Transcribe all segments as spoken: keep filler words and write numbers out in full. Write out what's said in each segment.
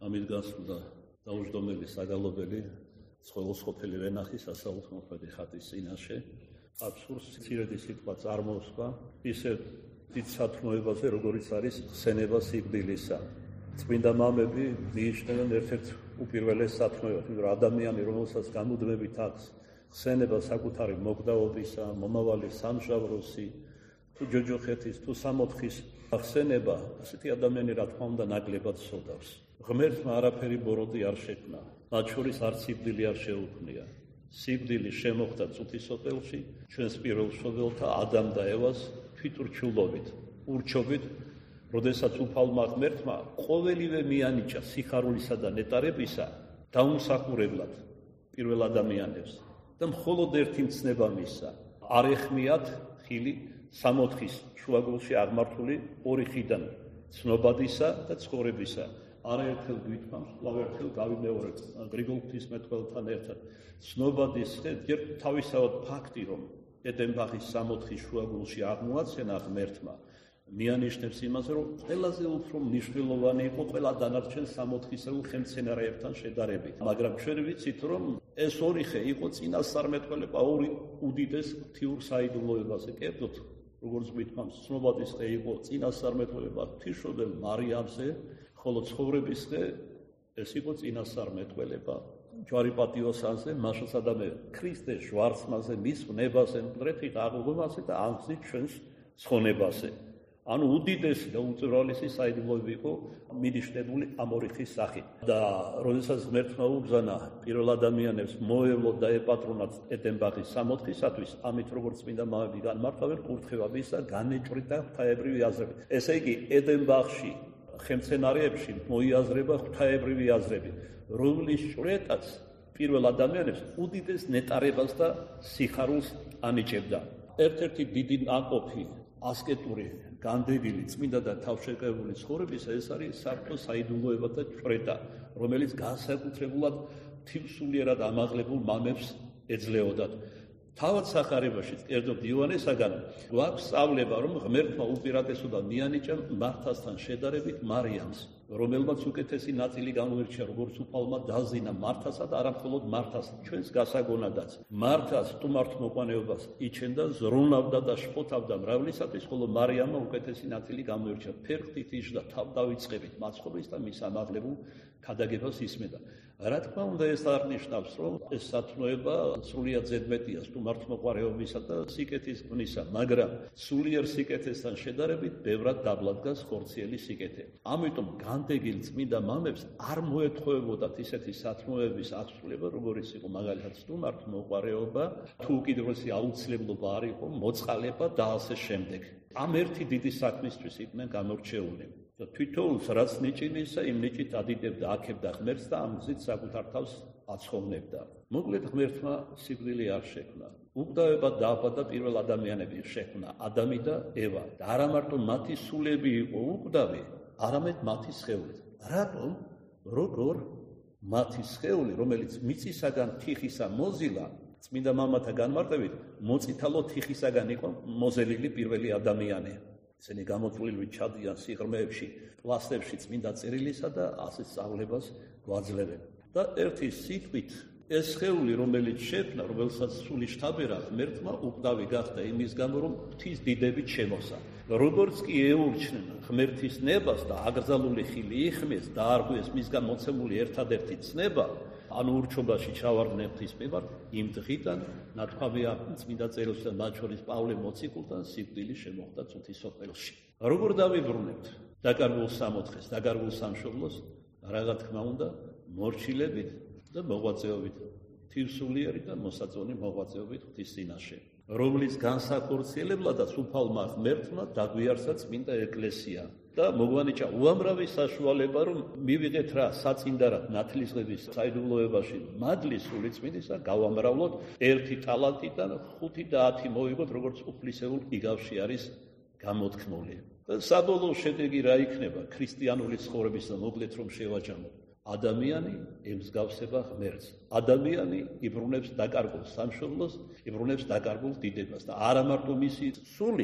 ამით გასვლა დაუჯდომელი საგალობელი ცხოველსყოფელი რენახის ასაუთმოქმედი ხატის წინაშე აბსურდს მცირედი სიტყვა წარმოსვა ისე დიდ სათნოებაზე როგორიც არის ხსენება სიკვდილისა. წმინდა მამები მიიჩნევენ ერთ-ერთ უპირველეს სათნოებას, იმიტომ რომ ადამიანი რომელსაც გამუდმებით აქვს ხსენება საკუთარი მოგდაობისა, მომავალი სამჟავროსი, თუ ჯოჯოხეთის, თუ სამოთხის ხსენება, ასეთი ადამიანი რა თქმა უნდა ნაკლებად სოდავს. ღმერთმა არაფერი ბოროტი არ შექმნა, მათ შორის არც სიკვდილი არ შეუქმნია. სიკვდილი შემოხდა წუთისოფელში, ჩვენს პირველ მშობელთა ადამ და ევას თვითურჩულობით, ურჩობით, როდესაც უფალმა ღმერთმა ყოველივე მიანიჭა სიხარულისა და ნეტარებისა დაუმსახურებლად პირველ ადამიანებს და მხოლოდ ერთი მცნება მისცა, არ ეხმიათ ხილი სამოთხის შუაგულში აღმართული ორი ხიდან, ცნობადისა და ცხოვრებისა. არაერთხელ გვითხრამს, კვლავ ერთხელ გავიმეორებ გრიგოლ ღვთისმეტყველთან ერთად. ცნობადის ხე ჯერ თავისავად ფაქტი, რომ ედენბაღის სამოთხის შუაგულში აღმოაცენა ღმერთმა, მიანიშნებს იმაზე, რომ ყველაზე უფრო მნიშვნელოვანი იყო ყველა დანარჩენ სამოთხისეულ ხელმცენარეებთან შედარებით. მაგრამ ჩვენ ვიცით, რომ ეს ორი ხე იყო წინასწარმეტყველება ორი უდიდეს ღვთიურ საიდუმლოებაზე. კერძოდ, როგორც გვითხრამს, ცნობადის ხე იყო წინასწარმეტყველება ღვთისმშობელ მარიამზე, ხოლო ცხოვრების ხე ეს იყო წინასწარმეტყველება ჯვარი პატიოსანზე, მაშასა და მე ქრისტეს ჟვარცმაზე, მის ვნებაზე, მკვდრეთი აღლომაზე და ამგზით ჩვენს ცხონებაზე. ანუ უდიდესი და უწვრალესი საიდუმლოება იყო მინიშნებული ამ ორი ხის სახით. და როდესაც ღმერთმა უბრძანა პირველ ადამიანებს მოევლოთ და ეპატრონათ ედენბაღის სამოთხისათვის, ამით როგორც წმინდა მამები განმარტავენ, კურთხევებისა განეჭვრიტა ღვთაებრივი აზრები. ესე იგი, ედენბაღში ხელმცენარეებში მოიაზრება ღვთაებრივი აზრები, რომლის ჭვრეტაც პირველ ადამიანებს უდიდეს ნეტარებას და სიხარულს ანიჭებდა. ერთ-ერთი დიდი ნაყოფი ასკეტური, განდეგილი, წმინდა და თავშეკავებული ცხოვრებისა ეს არის საფრთხო საიდუმლოება და ჭვრეტა, რომელიც განსაკუთრებულად თივსულიერად ამაღლებულ მამებს ეძლეოდათ. თავად სახარებაში, კერძოდ იოანესაგან, გვაქვს სწავლება, რომ ღმერთმა უპირატესობა მიანიჭა მართასთან შედარებით მარიამს, რომელმაც უკეთესი ნაწილი გამოირჩია, როგორც უფალმა დაზინა მართასა და არა მხოლოდ მართას, ჩვენს გასაგონადაც. მართა სტუმართმოყვანეობას იჩენდა, ზრუნავდა და შფოთავდა მრავლისათვის, ხოლო მარიამმა უკეთესი ნაწილი გამოირჩია, ფერხთით იჯდა, თავ დავიწყებით მაცხოვრის და მის ამაღლებულ ქადაგებას ისმენდა. რა თქმა უნდა, ეს არ ნიშნავს, რომ ეს სათნოება სრულიად ზედმეტია სტუმართმოყვარეობისა და სიკეთის ღვინისა, მაგრამ სულიერ სიკეთესთან შედარებით ბევრად დაბლად დგას ხორციელი სიკეთე. ამიტომ განდეგილ წმინდა მამებს არ მოეთხოვებოდათ ისეთი სათნოების აღსრულება, როგორც იყო მაგალითად სტუმართმოყვარეობა, თუ უკიდურესი აუცილებლობა არ იყო მოწყალება და ასე შემდეგ. ამ ერთი დიდი საქმისთვის იყვნენ გამორჩეული. და თვითოულს რაც ნიჭინისა, იმ ნიჭით ადიდებდა, აქებდა ღმერთს და ამგზით საკუთარ თავს აცხოვნებდა. მოკლედ ღმერთმა სიკვდილი არ შექმნა. უკვდავება დააბადა პირველ ადამიანები შექმნა, ადამი და ევა. და არა მარტო მათი სულები იყო უკვდავი, არამედ მათი სხეული. რატომ? როგორ? მათი სხეული, რომელიც მიწისაგან თიხისა მოზილა, წმინდა მამათა განმარტებით, მოწითალო თიხისაგან იყო მოზელილი პირველი ადამიანი. ისინი გამოწვლილივით ჩადიან სიღრმეებში, პლასტებში წმინდა წერილისა და ასე სწავლებას გვაძლევენ. და ერთი სიტყვით ეს სხეული, რომელიც შექმნა, რომელსაც სული შთაბერა, ღმერთმა უკვდავი გახდა იმის გამო, რომ ღვთის დიდებით შემოსა. როგორც კი ეურჩნენ ღმერთის ნებას და აკრძალული ხილი იხმეს და არღვიეს მისგან მოცემული ერთადერთი ცნება, ანუ ურჩობაში ჩავარდნენ ღვთის მიმართ, იმ დღიდან ნათქვამია წმინდა წერილში და მათ შორის პავლე მოციქულთან სიკვდილი შემოხდა წუთისოფელში. როგორ დავიბრუნებთ დაკარგულ სამოთხეს, დაკარგულ სამშობლოს? რა თქმა უნდა, მორჩილებით და მოღვაწეობით, თივსულიერი და მოსაწონი მოღვაწეობით ღვთის წინაშე, რომლის განსახორციელებლადაც უფალმა ღმერთმა დაგვიარსა წმინდა ეკლესია და მოგვანიჭა უამრავი საშუალება, რომ მივიღეთ რა საწინდარად ნათლისღების საიდუმლოებაში მადლის სული წმინდისა, გავამრავლოთ ერთი ტალანტიდან ხუთი და ათი მოვიღოთ, როგორც უფლისეულ იგავში არის გამოთქმული. და საბოლოო შედეგი რა იქნება ქრისტიანული ცხოვრების და მოკლედ რომ შევაჯამოთ? ადამიანი ემსგავსება ღმერთს. ადამიანი იბრუნებს დაკარგულ სამშობლოს, იბრუნებს დაკარგულ დიდებას და არა მარტო მისი სული,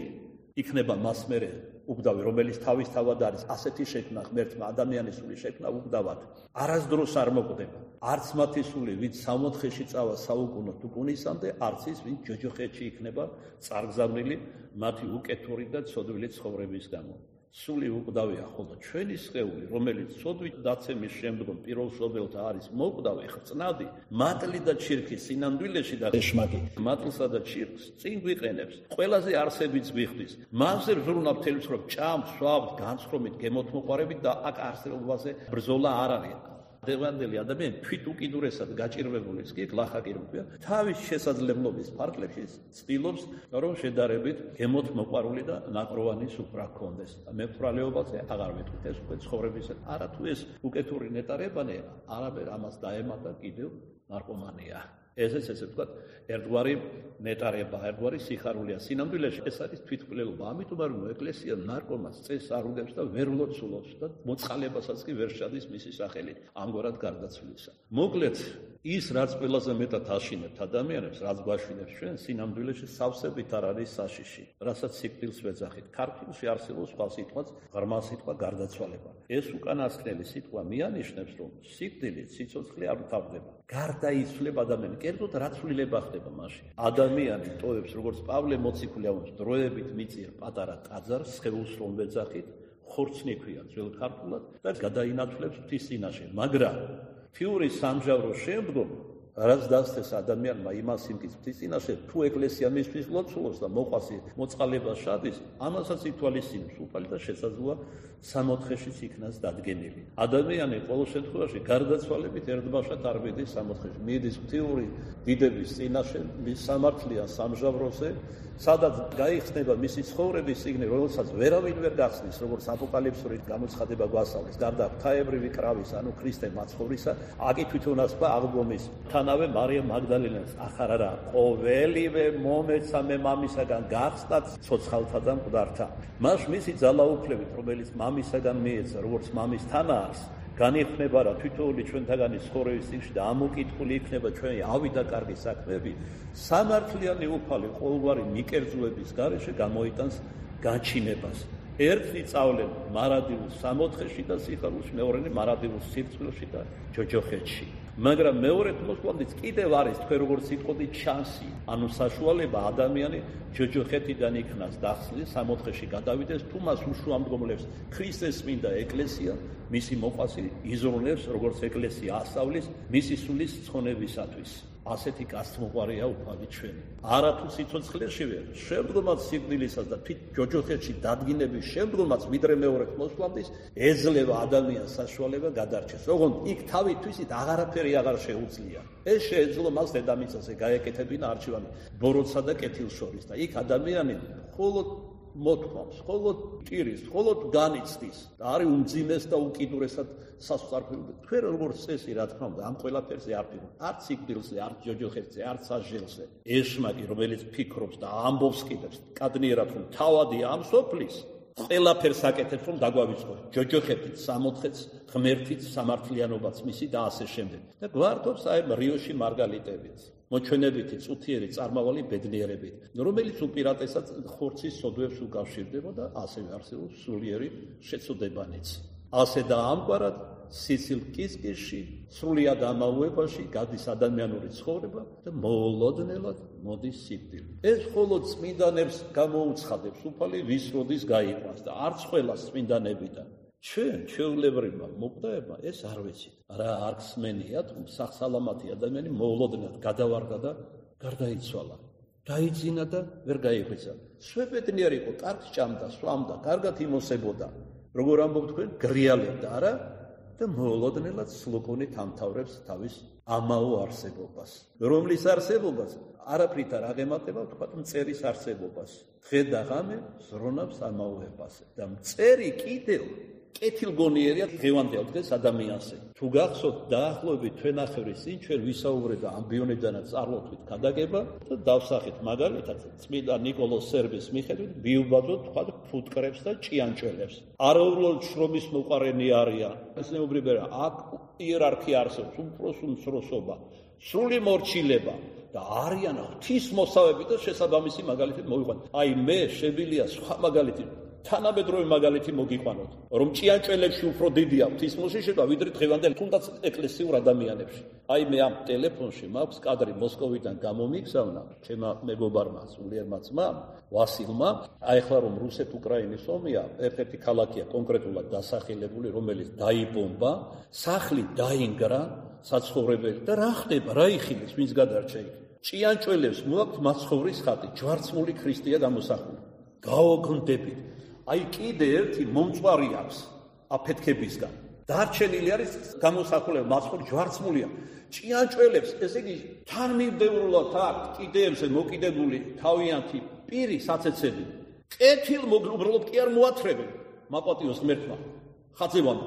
იქნება მას მერე უგდავი, რომელიც თავის თავად არის ასეთი შექმნა ღმერთმა ადამიანის სული შექმნა უგდავად. არასდროს არ მოკვდება. არც მათი სული, ვინც სამოთხეში წავა საუკუნო თუკუნისამდე, არც ის, ვინც ჯოჯოხეთში იქნება წარგზავნილი მათი უკეთური და ცოდვილი ცხოვრების გამო. სული უგდავია, ხოლო ჩვენი სხეული, რომელიც ცოდვით დაცემის შემდგომ პიროვსობელთა არის მოკვდავი, ხრწნადი, მატლი და ჩირქი სინამდვილეში და ეშმაკი, მატლსა და ჩირქს წინ გვიყენებს, ყველაზე არსებიც გვიხდის. მასზე ბრუნავ თელს რომ ჭამს, სვავთ, განცხრომით, გემოთმოყარებით და აქ არსებობაზე ბრძოლა არ არის. დევანდელი ადამიანი თვით უკიდურესად გაჭირვებულის კი გლახაკი როქვია თავის შესაძლებლობის ფარგლებში ცდილობს რომ შედარებით გემოთ მოყვარული და ნაკროვანი სუფრა ჰქონდეს მე ფრალეობაზე აღარ მეთქვით ეს უკვე ცხოვრების არა თუ ეს უკეთური ნეტარებანი არაბერ ამას დაემატა კიდევ ნარკომანია ესეც ესე ვთქვათ ერთგვარი ნეტარება ერთგვარი სიხარულია სინამდვილეში ეს არის თვითმკვლელობა ამიტომ რომ ეკლესია ნარკომანს წესს არ უდევს და ვერ ლოცულობს და მოწყალებასაც კი ვერ შეადის მისი სახელით ამგვარად გარდაცვლისა მოკლედ ის რაც ყველაზე მეტად აშინებთ ადამიანებს რაც გვაშინებს ჩვენ სინამდვილეში სავსებით არ არის საშიში რასაც სიკვდილს ვეძახით ქართულში არსებობს სხვა სიტყვაც ღრმა სიტყვა გარდაცვალება ეს უკანასკნელი სიტყვა მიანიშნებს რომ სიკვდილი სიცოცხლე არ თავდება გარდაიცვლება ადამიანი კერძოდ რა ცვლილება ხდება მაშინ ადამიანი ტოვებს როგორც პავლე მოციქულიაუნის დროებით მიწირ პატარა ტაძარს სხეულს რომ ვეძახით ხორცნი ქვია ძველ ქართულად და გადაინაცვლებს ღვთის წინაშე მაგრამ თიური სამჟავრო შემდგომ რაც დასთეს ადამიანმა იმას იმკის ღვთის წინაშე თუ ეკლესია მისთვის ლოცულობს და მოყვასი მოწყალება შადის ამასაც ითვალისწინებს უფალი და შესაძლოა სამოთხეშიც იქნას დადგენილი ადამიანი ყოველ შემთხვევაში გარდაცვალებით ერთბაშად არ მიდის სამოთხეში მიდის ღვთიური დიდების წინაშე მის სამართლიან სამჟავროზე სადაც გაიხსნება მისი ცხოვრების სიგნე რომელსაც ვერავინ ვერ გახსნის როგორც აპოკალიფსური გამოცხადება გვასწავლის გარდა ღვთაებრივი კრავის ანუ ქრისტე მაცხოვრისა აკი თვითონაც და აღდგომის თანავე მარიამ მაგდალენას ახარ არა ყოველივე მომეცა მე მამისაგან გახსნათ ცოცხალთა და მკვდართა მას მისი ძალაუფლებით რომელიც მამისაგან მიეცა როგორც მამის თანა არის განიხნება რა თვითონული ჩვენთაგანი ცხოვრების წინში და ამოკითხული იქნება ჩვენი ავი და კარგი საქმეები სამართლიანი უფალი ყოველგვარი მიკერძოების გარეშე გამოიტანს გაჩინებას ერთი წავლენ მარადილ სამოთხეში და სიხარულში მეორენი მარადილ სირცხვილში და ჯოჯოხეთში მაგრამ მეორედ მოსვლამდეც კიდევ არის თქვენ როგორც სიტყვით შანსი ანუ საშუალება ადამიანი ჯოჯოხეთიდან იქნას დახსნილ სამოთხეში გადავიდეს თუ მას უშუამდგომლებს ქრისტეს წმინდა ეკლესია მისი მოყვასი იზრუნებს როგორც ეკლესია ასწავლის მისი სულის ცხონებისათვის ასეთი კაცმოყვარია უფალი ჩვენი არათუ სიცოცხლეში ვერ შემდგომაც სიკვდილისას და თვით ჯოჯოხეთში დადგინების შემდგომაც ვიდრე მეორედ მოსვლამდის ეძლევა ადამიანს საშუალება გადარჩეს ოღონდ იქ თავითვისით აღარაფერი აღარ შეუძლია ეს შეეძლო მას დედამიწაზე გაეკეთებინა არჩევანი ბოროტსა და კეთილს შორის და იქ ადამიანი მხოლოდ მოთხოვს, ხოლოდ ტირის, ხოლოდ განიცდის და არის უმძიმეს და უკიდურესად სასწრაფო. თქვენ როგორც წესი, რა თქმა უნდა, ამ ყველაფერზე არ ფიქრობთ, არც სიკვდილზე, არც ჯოჯოხეთზე, არც აჟელზე. ეშმაკი, რომელიც ფიქრობს და ამბობს კიდევ კადნიერად, რომ თავადია ამ სოფლის, ყველაფერს აკეთებს, რომ დაგვავიწყოს. ჯოჯოხეთით, სამოთხეც, ღმერთით, სამართლიანობაც მისი და ასე შემდეგ. და გვართობს აი რიოში მარგალიტებით. მოჩვენებითი წუთიერი წარმავალი ბედნიერებით, რომელიც უპირატესად ხორცის სოდვებს უკავშირდება და ასევე არსებობს სულიერი შეწოდებანიც. ასე და ამგვარად სიცილ კისკისში, სრულიად ამაუებაში გადის ადამიანური ცხოვრება და მოულოდნელად მოდის სიკვდილი. ეს მხოლოდ წმინდანებს გამოუცხადებს უფალი ვის როდის გაიყვანს და არც ყველას წმინდანებიდან. ჩვენ ჩვეულებრივმა მოკვდაებმა ეს არ ვიცით. რა არ გსმენია, თუ სახსალამათი ადამიანი მოულოდნელად გადავარდა და გარდაიცვალა. დაიძინა და ვერ გაიღვიძა. სვებედნიერი იყო, კარგ ჭამდა, სვამდა, კარგად იმოსებოდა. როგორ ამბობ თქვენ, გრიალებდა, არა? და მოულოდნელად სლოგონით ამთავრებს თავის ამაო არსებობას. რომლის არსებობას? არაფრით არ აღემატება, თქვათ, მწერის არსებობას. დღე და ღამე ზრუნავს ამაოებაზე. და მწერი კიდევ კეთილგონიერია დღევანდელ დღეს ადამიანზე. თუ გახსოვთ დაახლოებით თვენახევრის წინ ჩვენ ვისაუბრეთ ამბიონიდანაც წარმოთვით გადაგება და დავსახით მაგალითად წმინდა ნიკოლოზ სერბის მიხედვით ბიუბადოთ თქვა ფუტკრებს და ჭიანჭველებს. არაუბრალოდ შრომის მოყარენი არიან. ესეუბრიბერა აქ იერარქია არსებობს, უფროს უმცროსობა, სრული მორჩილება. და არიან ღვთისმოსავები და შესაბამისი მაგალითები მოვიყვანოთ. აი მე შეგვიძლია სხვა მაგალითი თანამედროვე მაგალითი მოგიყვანოთ, რომ ჭიანჭველებში უფრო დიდია ღვთისმოსიშება ვიდრე დღევანდელ თუნდაც ეკლესიურ ადამიანებში. აი მე ამ ტელეფონში მაქვს კადრი მოსკოვიდან გამომიგზავნა ჩემმა მეგობარმა სულიერმა ძმამ ვასილმა. აი ახლა რომ რუსეთ-უკრაინის ომია, ერთ-ერთი ქალაქია კონკრეტულად დასახელებული, რომელიც დაიბომბა, სახლი დაინგრა, საცხოვრებელი და რა ხდება, რა იხილეს, ვინც გადარჩა იქ. ჭიანჭველებს მოაქვთ მაცხოვრის ხატი, ჯვარცმული ქრისტეა გამოსახული. გაოგონდებით. აი კიდე ერთი მომწვარი აქვს აფეთქებისგან. დარჩენილი არის გამოსახულება მაცხოვრი ჯვარცმულია. ჭიანჭველებს, ესე იგი, თან მიმდევრულად აქვს კიდე ებზე მოკიდებული თავიანთი პირი საცეცები. კეთილ მოგრუბრლობ კი არ მოათრებენ. მაპატიოს ღმერთმა. ხაზევან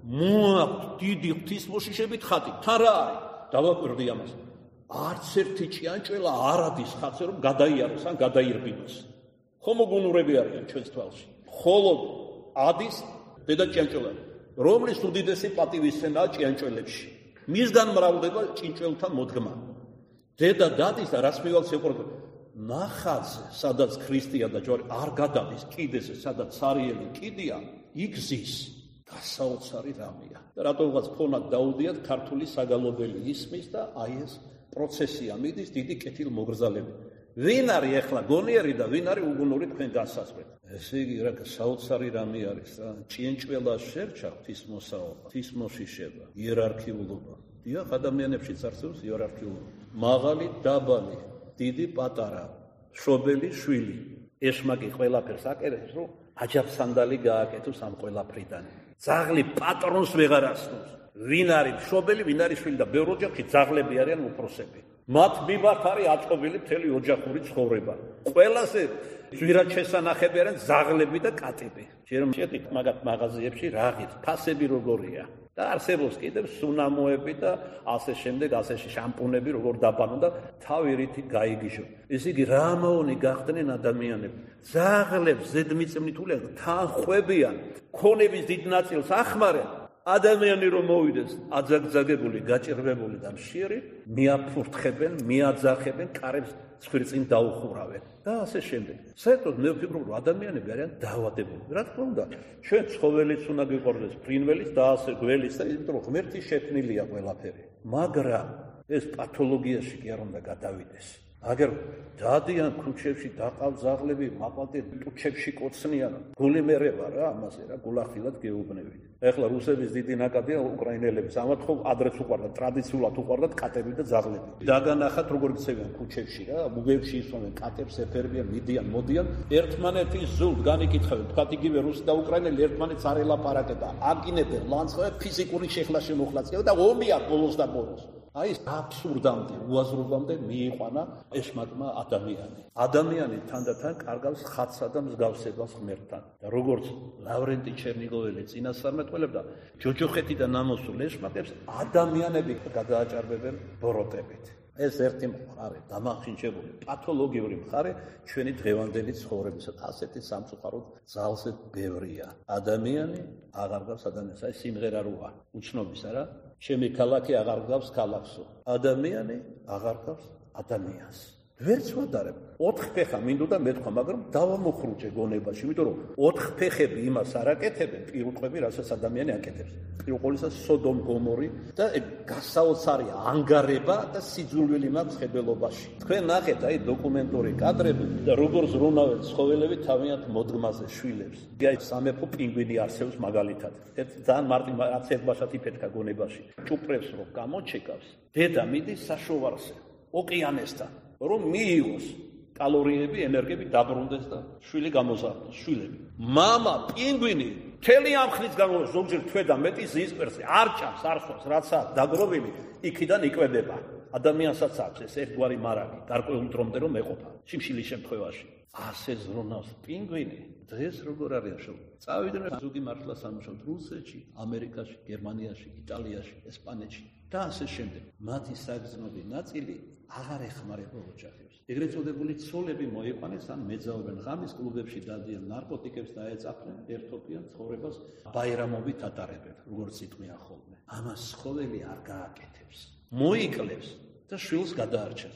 მოაქვთ დიდი ღვთისმოშიშებით ხატი. თან რა არის? დავაკვირდი ამას. არც ერთი ჭიანჭველა არ ადის ხატზე რომ გადაიაროს ან გადაირბინოს. ხომოგუნურები არიან ჩვენს თვალში. ხოლოდ ადის დედა ჭიანჭველა, რომლის უდიდესი პატივისცემაა ჭიანჭველებში. მისგან მრავლდება ჭინჭველთა მოდგმა. დედა დადის და რას მივალს ეყურება. ნახატზე, სადაც ქრისტეა და ჯვარი არ გადადის კიდეზე, სადაც სარიელი კიდია, იგზის გასაოცარი რამეა. და რატომღაც ფონად დაუდიათ ქართული საგალობელი ისმის და აი ეს პროცესია მიდის დიდი კეთილ მოგრძალები. ვინ არის ახლა გონიერი და ვინ არის უგუნური თქვენ განსაზღვრეთ. ესე იგი რა საოცარი რამე არის რა. ჭიანჭველა შერჩა ღვთისმოსაობა, ღვთისმოშიშება, იერარქიულობა. დიახ, ადამიანებში წარსულს იერარქიულობა. მაღალი, დაბალი, დიდი, პატარა, შობელი, შვილი. ეშმაკი ყველაფერს აკერებს, რომ აჯაფსანდალი გააკეთოს ამ ყველაფრიდან. ძაღლი პატრონს ვეღარ ასწავს. ვინ არის შობელი, ვინ არის შვილი და ბევრ ოჯახში ძაღლები არიან უფროსები. მათ მიმართ არის აწყობილი მთელი ოჯახური ცხოვრება. ყველაზე ძვირად შესანახები არიან ძაღლები და კატები. ჯერ შეეთ მაგათ მაღაზიებში რაღით, ფასები როგორია. და არსებობს კიდევ სუნამოები და ასე შემდეგ, ასე შამპუნები როგორ დაბანონ და თავი რითი გაიგიჟო. ესე იგი რა ამაონი გახდნენ ადამიანები. ძაღლებს ზედმიწევნითულიან თან ხვებიან, ქონების დიდ ნაწილს ახმარენ. ადამიანი რომ მოვიდეს აძაგძაგებული, გაჭირვებული და მშიერი, მიაფურთხებენ, მიაძახებენ, კარებს ცხვირწინ დაუხურავენ და ასე შემდეგ. საერთოდ მე ვფიქრობ, რომ ადამიანები არიან დაავადებული. რა თქმა უნდა, ჩვენ ცხოველიც უნდა გვიყვარდეს, ფრინველიც და ასე გველიც და იმიტომ რომ ღმერთი შექმნილია ყველაფერი. მაგრამ ეს პათოლოგიაში კი არ უნდა გადავიდეს. აგერ დადიან ქუჩებში დაყავ ძაღლები, მაპატე ტუჩებში კოცნიან, გული მერება რა ამაზე რა, გულახდილად გეუბნებით. ეხლა რუსების დიდი ნაკადია უკრაინელების, ამათ ხო ადრეც უყვარდათ, ტრადიციულად უყვარდათ კატები და ძაღლები. დაგანახათ როგორ ქცევიან ქუჩებში რა, მუგებში ისვამენ კატებს, ეფერბიან, მიდიან, მოდიან, ერთმანეთის ზულთ განიკითხავენ, თქვათ იგივე რუსი და უკრაინელი ერთმანეთს არ ელაპარაკება, აკინებენ, ლანძღავენ, ფიზიკური შეხლა შემოხლაცია და ომია ბოლოს და ბოლოს. აი ეს აბსურდამდე, უაზრობამდე მიიყვანა ეშმაკმა ადამიანი. ადამიანი თანდათან კარგავს ხატსა და მსგავსებას ღმერთთან. და როგორც ლავრენტი ჩერნიგოველი წინასწარმეტყველებდა, ჯოჯოხეთიდან ამოსულ ეშმაკებს ადამიანები გადააჭარბებენ ბოროტებით. ეს ერთი მხარე, დამახინჯებული პათოლოგიური მხარე ჩვენი დღევანდელი ცხოვრებისა და ასეთი სამწუხაროდ ძალზე ბევრია. ადამიანი აღარ გავს ადამიანს, აი სიმღერა როა, უცნობის არა? ჩემი ქალაქი აღარ გავს ქალაქსო. ადამიანი აღარ გავს ადამიანს. ვერც ვადარებ. ოთხ ფეხა მინდოდა მეთქვა, მაგრამ დავამოხრუჭე გონებაში, იმიტომ რომ ოთხ ფეხები იმას არ აკეთებენ, პირუტყვები, რასაც ადამიანი აკეთებს. პირველ ყოვლისა სოდომ გომორი და გასაოცარი ანგარება და სიძულვილი მაქვს ხედველობაში. თქვენ ნახეთ აი დოკუმენტური კადრები და როგორ ზრუნავენ ცხოველები თავიანთ მოდგმაზე შვილებს. აი სამეფო პინგვინი არსებობს მაგალითად. ერთ ძალიან მარტივ რაც ერთბაშად იფეთქა გონებაში. ჭუპრებს რომ გამოჩეკავს, დედა მიდის საშოვარზე, ოკეანესთან. რომ მიიღოს კალორიები, ენერგიები დაბრუნდეს და შვილი გამოზარდოს, შვილები. მამა პინგვინი მთელი ამ ხნის განმავლობაში ზოგჯერ თვე და მეტი ზის კვერცხზე არ ჭამს, არ ხავს, რაცა დაგროვილი იქიდან იკვებება. ადამიანსაც აქვს ეს ერთგვარი მარაგი, გარკვეულ დრომდე რომ ეყოფა, შიმშილის შემთხვევაში. ასე ზრუნავს პინგვინი. დღეს როგორ არის შო? წავიდნენ ზოგი მართლა სამუშაოდ რუსეთში, ამერიკაში, გერმანიაში, იტალიაში, ესპანეთში და ასე შემდეგ. მათი საგრძნობი ნაწილი აღარ ეხმარება ოჯახებს. ეგრეთ წოდებული ცოლები მოიყვანეს ან მეძავებენ ღამის კლუბებში დადიან ნარკოტიკებს და ეწაფნენ ერთობიან ცხოვრებას ბაირამობით ატარებენ, როგორც იტყვიან ხოლმე. ამას ცხოველი არ გააკეთებს. მოიკლებს და შვილს გადაარჩენს.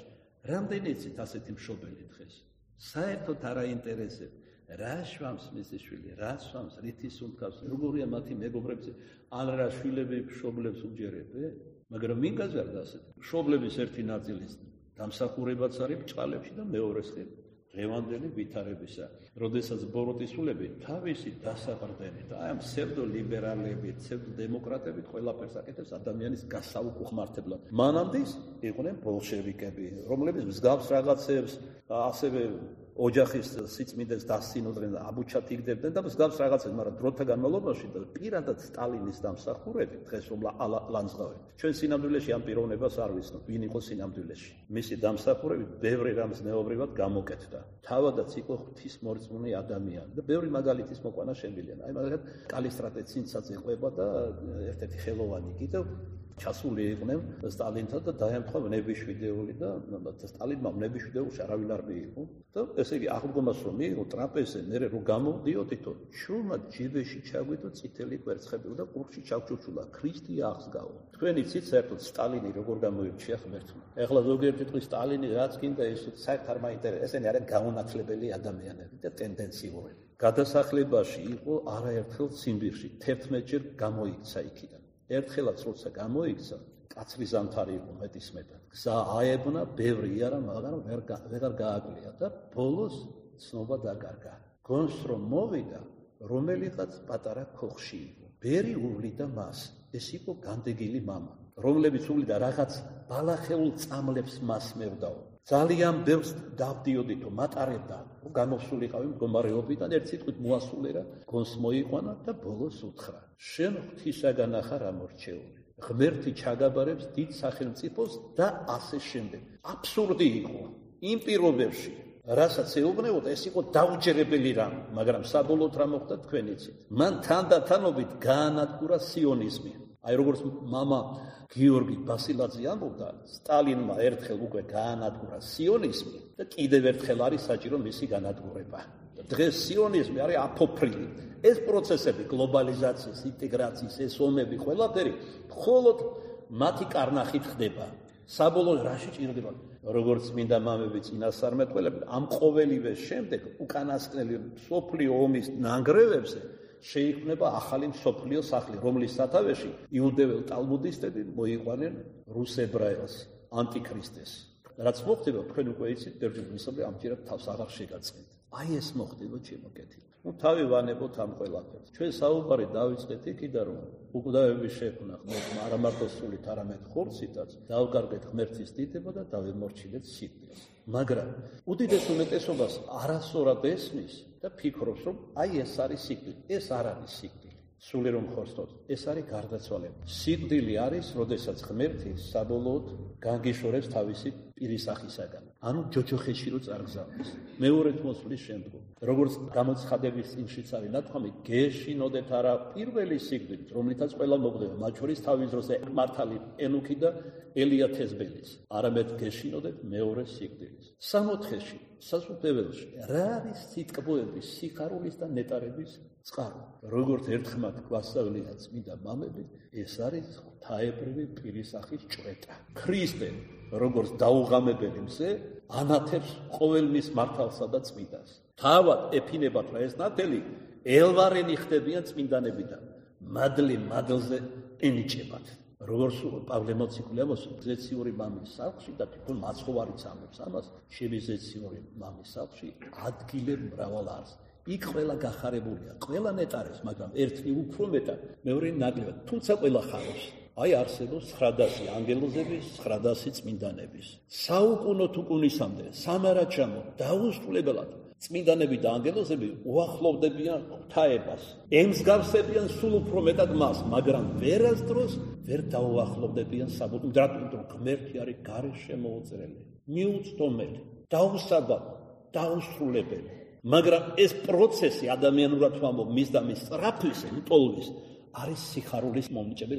რამდენი იცით ასეთი მშობელი დღეს? საერთოდ არ აინტერესებს რა შვამს მისი შვილი, რა შვამს, რითის უმკავს, როგორია მათი მეგობრები, ან რა შვილები მშობლებს უჯერებენ, მაგრამ მინ გაზარდა ასეთ. მშობლების ერთი ნაწილის დამსახურებაც არის ბრჭყალებში და მეორეს ხე დღევანდელი ვითარებისა. როდესაც ბოროტისულები თავისი დასაყრდენით, აი ამ ფსევდოლიბერალებით, ფსევდოდემოკრატებით ყველაფერს აკეთებს ადამიანის გასაუკუღმართებლად. მანამდე იყვნენ ბოლშევიკები, რომლებიც მსგავს რაღაცებს ასევე ოჯახის სიწმინდეს დასცინოდნენ, აბუჩად იგდებდნენ და მსგავს რაღაცებს, მაგრამ დროთა განმავლობაში და პირადად სტალინის დამსახურებით დღეს რომ ლანძღავენ. ჩვენ სინამდვილეში ამ პიროვნებას არ ვიცნობ, ვინ იყო სინამდვილეში. მისი დამსახურებით ბევრი რამს მეუბნებად გამოკეთდა. თავადაც იყო ღვთისმორწმუნე ადამიანი და ბევრი მაგალითის მოყვანა შემიძლია. აი მაგალითად კალისტრატე ცინცაძე ეყვება და ერთ-ერთი ხელოვანი კიდევ ჩასული იყვნენ სტალინთან და დაემთხვა ნებიშვიდეული და სტალინმა ნებიშვიდეულში არავინ არ მიიღო და ესე იგი აღდგომას რომ მიიღო ტრაპეზზე მერე რომ გამოდიოდითო შურმა ჯიბეში ჩაგვიდო წითელი კვერცხები და ყურში ჩავჩუჩულა ქრისტე აღსგაო თქვენი იცით საერთოდ სტალინი როგორ გამოირჩია ღმერთმა ეხლა ზოგიერთი თქვი სტალინი რაც კიდე ის საერთოდ არ მაინტერესებს ესენი არიან გაუნათლებელი ადამიანები და ტენდენციურები გადასახლებაში იყო არაერთხელ ციმბირში თერთმეტჯერ გამოიქცა იქიდან ერთხელაც როცა გამოიქცა კაცრი ზამთარი იყო მეტისმეტად გზა აებნა ბევრი არა მაგრამ ვერ ვეღარ გააკლია და ბოლოს ცნობა დაკარგა გონს რომ მოვიდა რომელიღაც პატარა ქოხში იყო ბერი უვლიდა მას ეს იყო განდეგილი მამა რომლებიც უვლიდა რაღაც ბალახეულ წამლებს მასმევდაო ძალიან ბევრს დავდიოდითო მატარებდა გამოსულიყავი მდგომარეობიდან ერთ სიტყვით მოასულერა გონს მოიყვანა და ბოლოს უთხრა შენ ღვთისაგან ახარ ამორჩეული ღმერთი ჩაგაბარებს დიდ სახელმწიფოს და ასე შემდეგ აბსურდი იყო იმ პირობებში რასაც ეუბნებოდა ეს იყო დაუჯერებელი რამ მაგრამ საბოლოოდ რა მოხდა თქვენ იცით მან თანდათანობით გაანადგურა სიონიზმი აი როგორც მამა გიორგი ბასილაძე ამბობდა სტალინმა ერთხელ უკვე გაანადგურა სიონიზმი და კიდევ ერთხელ არის საჭირო მისი განადგურება დღეს სიონიზმი არის აფოფრილი ეს პროცესები გლობალიზაციის ინტეგრაციის ეს ომები ყველაფერი მხოლოდ მათი კარნახით ხდება საბოლოოდ რაში ჭირდება როგორც მინდა მამები წინასწარმეტყველები ამ ყოველივე შემდეგ უკანასკნელი სოფლიო ომის ნანგრევებზე შეიქმნება ახალი მსოფლიო სახლი, რომლის სათავეში იუდეველ ტალმუდისტები მოიყვანენ რუს ებრაელს, ანტიქრისტეს. რაც მოხდება, თქვენ უკვე იცით, ბერძნული ამჯერად თავს აღარ შეგაწყენთ. აი ეს მოხდება ჩემო კეთილი. ნუ თავი ვანებოთ ამ ყველაფერს. ჩვენ საუბარი დავიწყეთ იქიდან, რომ უკვდავების შექმნა ღმერთმა არა მარტო სულით, არამედ ხორცითაც დავკარგეთ ღმერთის დიდება და დავემორჩილეთ სიკვდილს. მაგრამ უდიდეს უმეტესობას არასწორად ესმის და ფიქრობს, რომ აი ეს არის სიკვდილი. ეს არ არის სიკვდილი. სული რომ ხორცთოთ, ეს არის გარდაცვალება. სიკვდილი არის, როდესაც ღმერთი საბოლოოდ განგიშორებს თავისი პირისახისაგან. ანუ ჯოჯოხეში რო წარგზავნეს. მეორედ მოსვლის შემდგომ. როგორც გამოცხადების წინშიც არის ნათქვამი, გეშინოდეთ არა პირველი სიკვდილით, რომლითაც ყველა მოგდება, მათ შორის თავის დროზე მართალი ენუქი და ელია თესბელის. არამედ გეშინოდეთ მეორე სიკვდილის. სამოთხეში, სასუფეველში, რა არის სიტყვების, სიხარულის და ნეტარების წყარო. როგორც ერთხმად გვასწავლია წმინდა მამები, ეს არის ღვთაებრივი პირისახის ჭვრეტა. ქრისტე, როგორც დაუღამებელი მზე, ანათებს ყოველ მის მართალსა და წმინდას. თავად ეფინებათ რა ეს ნათელი, ელვარენი ხდებიან წმინდანებიდან. მადლი მადლზე ენიჭებათ. როგორც პავლე მოციქული ამბობს, ზეციური მამის სახლში და თვითონ მაცხოვარიც ამბობს ამას, ჩემი ზეციური მამის სახლში ადგილე მრავალ არის. იქ ყველა გახარებულია, ყველა ნეტარებს, მაგრამ ერთი უფრო მეტად, მეორე ნაკლებად, თუმცა ყველა ხარობს. აი არსებობს ცხრადასი ანგელოზების, ცხრადასი წმინდანების. საუკუნოთ უკუნისამდე, სამარაჩამო, დაუსრულებლად წმინდანები და ანგელოზები უახლოვდებიან ღვთაებას. ემსგავსებიან სულ უფრო მეტად მას, მაგრამ ვერასდროს ვერ დაუახლოვდებიან საბუთმდრად, რომ ღმერთი არის გარეშე მოუწერელი, მიუწვდომელი, დაუსაბამო, დაუსრულებელი. მაგრამ ეს პროცესი ადამიანურად ვამბობ, მის და მის სწრაფვის, ლტოლვის არის სიხარულის მომნიჭებელი.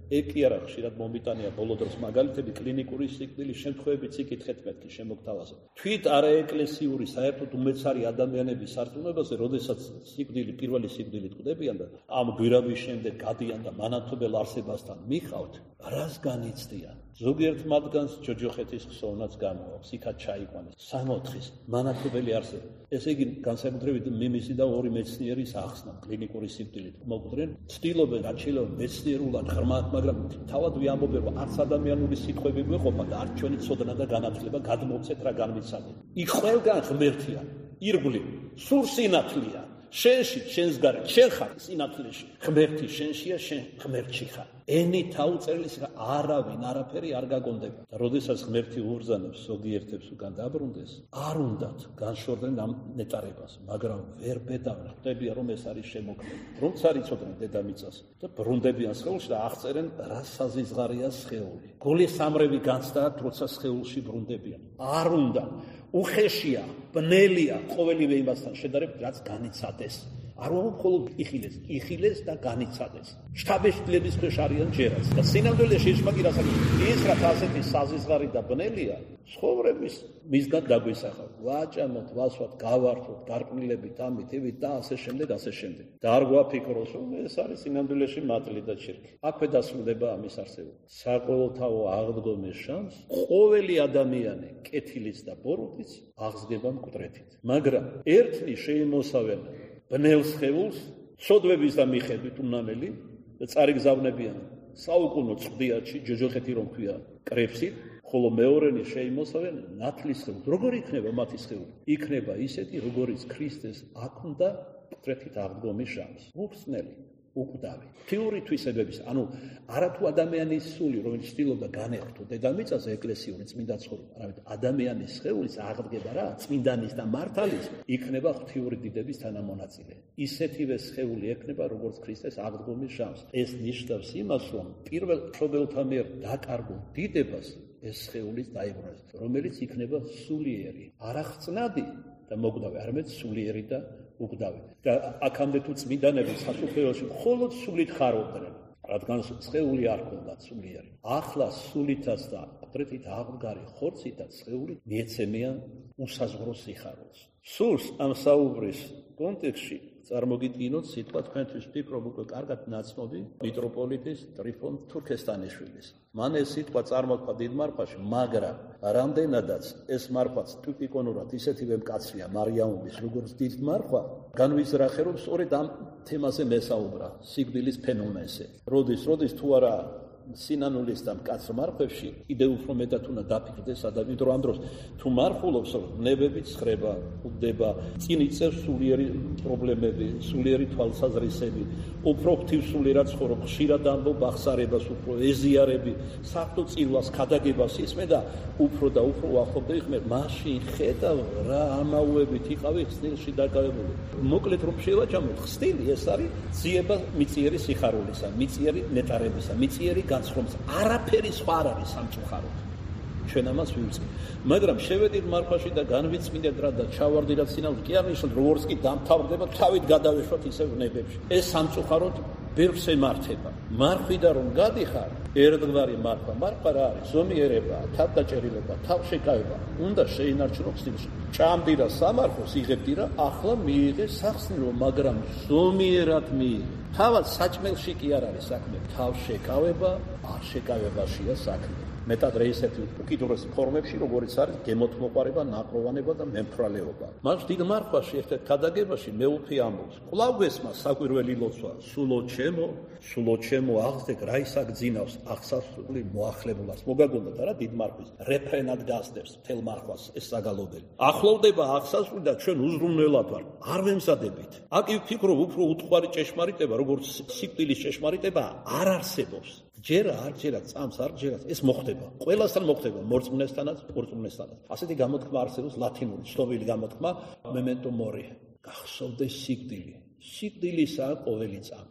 ეგ კი არა ხშირად მომიტანია ბოლო დროს მაგალითები კლინიკური სიკვდილის შემთხვევებიც იკითხეთ მეთქი შემოგთავაზეთ. თვით არაეკლესიური საერთოდ უმეცარი ადამიანების სარწმუნოებაზე, როდესაც სიკვდილი პირველი სიკვდილი ტყდებიან და ამ გვირაბის შემდეგ გადიან და მანათობელ არსებასთან მიხავთ, რას განიცდიან? ზოგიერთ მათგანს ჯოჯოხეთის ხსოვნაც გამოაქვს, იქაც ჩაიყვანეს. სამოთხის მანათობელი არსება. ესე იგი, განსაკუთრებით მიმისი და ორი მეცნიერის ახსნა კლინიკური სიკვდილით მოგვდრენ, ცდილობენ რაც შეიძლება მეცნიერულად ღრმად, მაგრამ თავად ვიამბობენ, არც ადამიანური სიტყვები გვეყოფა და არც ჩვენი ცოდნა და განათლება გადმოვცეთ რა განვიცადეთ. იქ ყველგან ღმერთია, ირგვლივ, სულ სინათლეა. შენში, შენს გარეთ, შენ ხარ სინათლეში, ღმერთი შენშია, შენ ღმერთში ხარ. ენი თავწერლის არავინ არაფერი არ გაგონდება. და როდესაც ღმერთი უბრძანებს ზოგიერთებს უკან დაბრუნდეს, არ უნდათ განშორდნენ ამ ნეტარებას, მაგრამ ვერ ბედავენ, ხვდებიან რომ ეს არის შემოქმედი. რომც არ იცოდნენ დედამიწას და ბრუნდებიან სხეულში და აღწერენ რა საზიზღარია სხეული. გულისამრევი განცდათ, როცა სხეულში ბრუნდებიან. არ უნდა უხეშია, ბნელია ყოველივე იმასთან შედარებით, რაც განიცადეს. არ ვამბობ მხოლოდ იხილეს, იხილეს და განიცადეს. შთაბეჭდილების ქვეშ არიან ჯერაც. და სინამდვილეში ეშმაკი რასაც ის რაც ასეთი საზიზღარი და ბნელია, ცხოვრების მისგან დაგვისახავ. ვაჭამოთ, ვასვათ, გავართოთ, გარყვნილებით, ამით, ევით და ასე შემდეგ, ასე შემდეგ. და არ გვაფიქროს, რომ ეს არის სინამდვილეში მატლი და ჩირკი. აქვე დასრულდება ამის არსებობა. საყოველთაო აღდგომის შანსს ყოველი ადამიანი, კეთილიც და ბოროტიც აღსგება მკვდრეთით. მაგრამ ერთნი შეიმოსავენ ბნელ სხეულს, სოდვების და მიხედვით უნამელი და წარიგზავნებიან საუკუნო წვდიათში, ჯოჯოხეთი რომ ქვია კრებსით, ხოლო მეორენი შეიმოსავენ ნათლის სხეულს. როგორ იქნება მათი სხეული? იქნება ისეთი, როგორიც ქრისტეს აქ უნდა მკვდრეთით აღდგომის შანსი. უხსნელი, უკვდავი. თეორი თვისებების, ანუ არათუ ადამიანის სული, რომელიც ცდილობდა განეხრთო დედამიწაზე ეკლესიური წმინდა ცხოვრება, არამედ ადამიანის სხეულის აღდგება რა, წმინდანის და მართალის, იქნება ღვთიური დიდების თანამონაწილე. ისეთივე სხეული ექნება, როგორც ქრისტეს აღდგომის შანსი. ეს ნიშნავს იმას, რომ პირველ მშობელთა მიერ დაკარგულ დიდებას ეს სხეულის დაიბრუნეს, რომელიც იქნება სულიერი, არახწნადი და მოგვდავი, არამედ სულიერი და უგდავი. და აქამდე თუ წმინდანები სასუფეველში მხოლოდ სულით ხარობდნენ, რადგან სხეული არ ქონდათ სულიერი. ახლა სულითაც და მკვდრეთით აღდგარი ხორცითაც სხეული მიეცემიან უსაზღვრო სიხარულს. სულს ამ საუბრის კონტექსტში წარმოგიდგინოთ სიტყვა თქვენთვის ვფიქრობ უკვე კარგად ნაცნობი მიტროპოლიტის ტრიფონ თურქესტანიშვილის. მან ეს სიტყვა წარმოთქვა დიდ მარხვაში, მაგრამ რამდენადაც ეს მარხვაც ტიპიკონურად ისეთივე მკაცრია მარიამობის, როგორც დიდ მარხვა, განვიზრახე, რომ სწორედ ამ თემაზე მესაუბრა, სიკვდილის ფენომენზე. როდის, როდის თუ არა სინანულის და მკაცრ მარხვებში კიდევ უფრო მეტად უნდა დაფიქრდეს ადამიანი, რომ ამ დროს თუ მარხულობს, რომ ნებები ცხრება, ხვდება, წინ იწევს სულიერი პრობლემები, სულიერი თვალსაზრისები, უფრო ღვთივსულიერად ცხოვრობ, ხშირად ამბობ აღსარებას, უფრო ეზიარები, საერთო წილვას, ქადაგებას ისმე და უფრო და უფრო უახლოვდა იხმე, მაშინ ხედავ რა ამაუებით იყავი ხსნილში დაკავებული. მოკლედ რომ შევაჯამოთ, ხსნილი ეს არის ძიება მიწიერი სიხარულისა, მიწიერი ნეტარებისა, მიწიერი განსხვავების არაფერი სხვა არ არის სამწუხაროდ. ჩვენ ამას ვივწყით. მაგრამ შევედით მარხვაში და განვიწმინდეთ რა და ჩავარდით სინამდვილე, კი არ ნიშნავს როგორც კი დამთავრდება, თავით გადავეშვათ ისევ ნებებში. ეს სამწუხაროდ ბევრს ემართება. მარხვიდან რომ გადიხარ, ერთგვარი მარხვა, მარხვა რა არის? ზომიერება, თავდაჭერილობა, თავშეკავება. უნდა შეინარჩუნო ხსნილში. ჭამდი რა სამარხვოს, იღებდი რა, ახლა მიიღე სახსნილო, მაგრამ ზომიერად მიიღე. თავად საჭმელში კი არ არის საქმე, თავშეკავება, არ შეკავებაშია საქმე. მეტად რეისეთი უკიდურეს ფორმებში, როგორც არის გემოთმოყარება, ნაყროვანება და მემფრალეობა. მას დიდ მარხვაში ერთ-ერთ ქადაგებაში მეუფე ამბობს: "კვლავ გესმა საკვირველი ლოცვა, სულო ჩემო, სულო ჩემო აღზრდ რა ისაგძინავს აღსასრული მოახლებულას." მოგაგონდათ რა დიდ მარხვის რეფრენად გასდევს თელ მარხვას ეს საგალობელი. ახლოვდება აღსასრული და ჩვენ უზრუნველად ვარ. არ ვემზადებით. აკი ვფიქრობ, უფრო უთხარი ჭეშმარიტება, როგორც სიკვდილის ჭეშმარიტება არ არსებობს. ჯერა არ ჯერა წამს არ ჯერა ეს მოხდება. ყველასთან მოხდება, მორწმუნესთანაც, ორწმუნესთანაც. ასეთი გამოთქმა არსებობს ლათინური, ცნობილი გამოთქმა memento mori. გახსოვდეს სიკვდილი. სიკვდილისაა ყოველი წამი.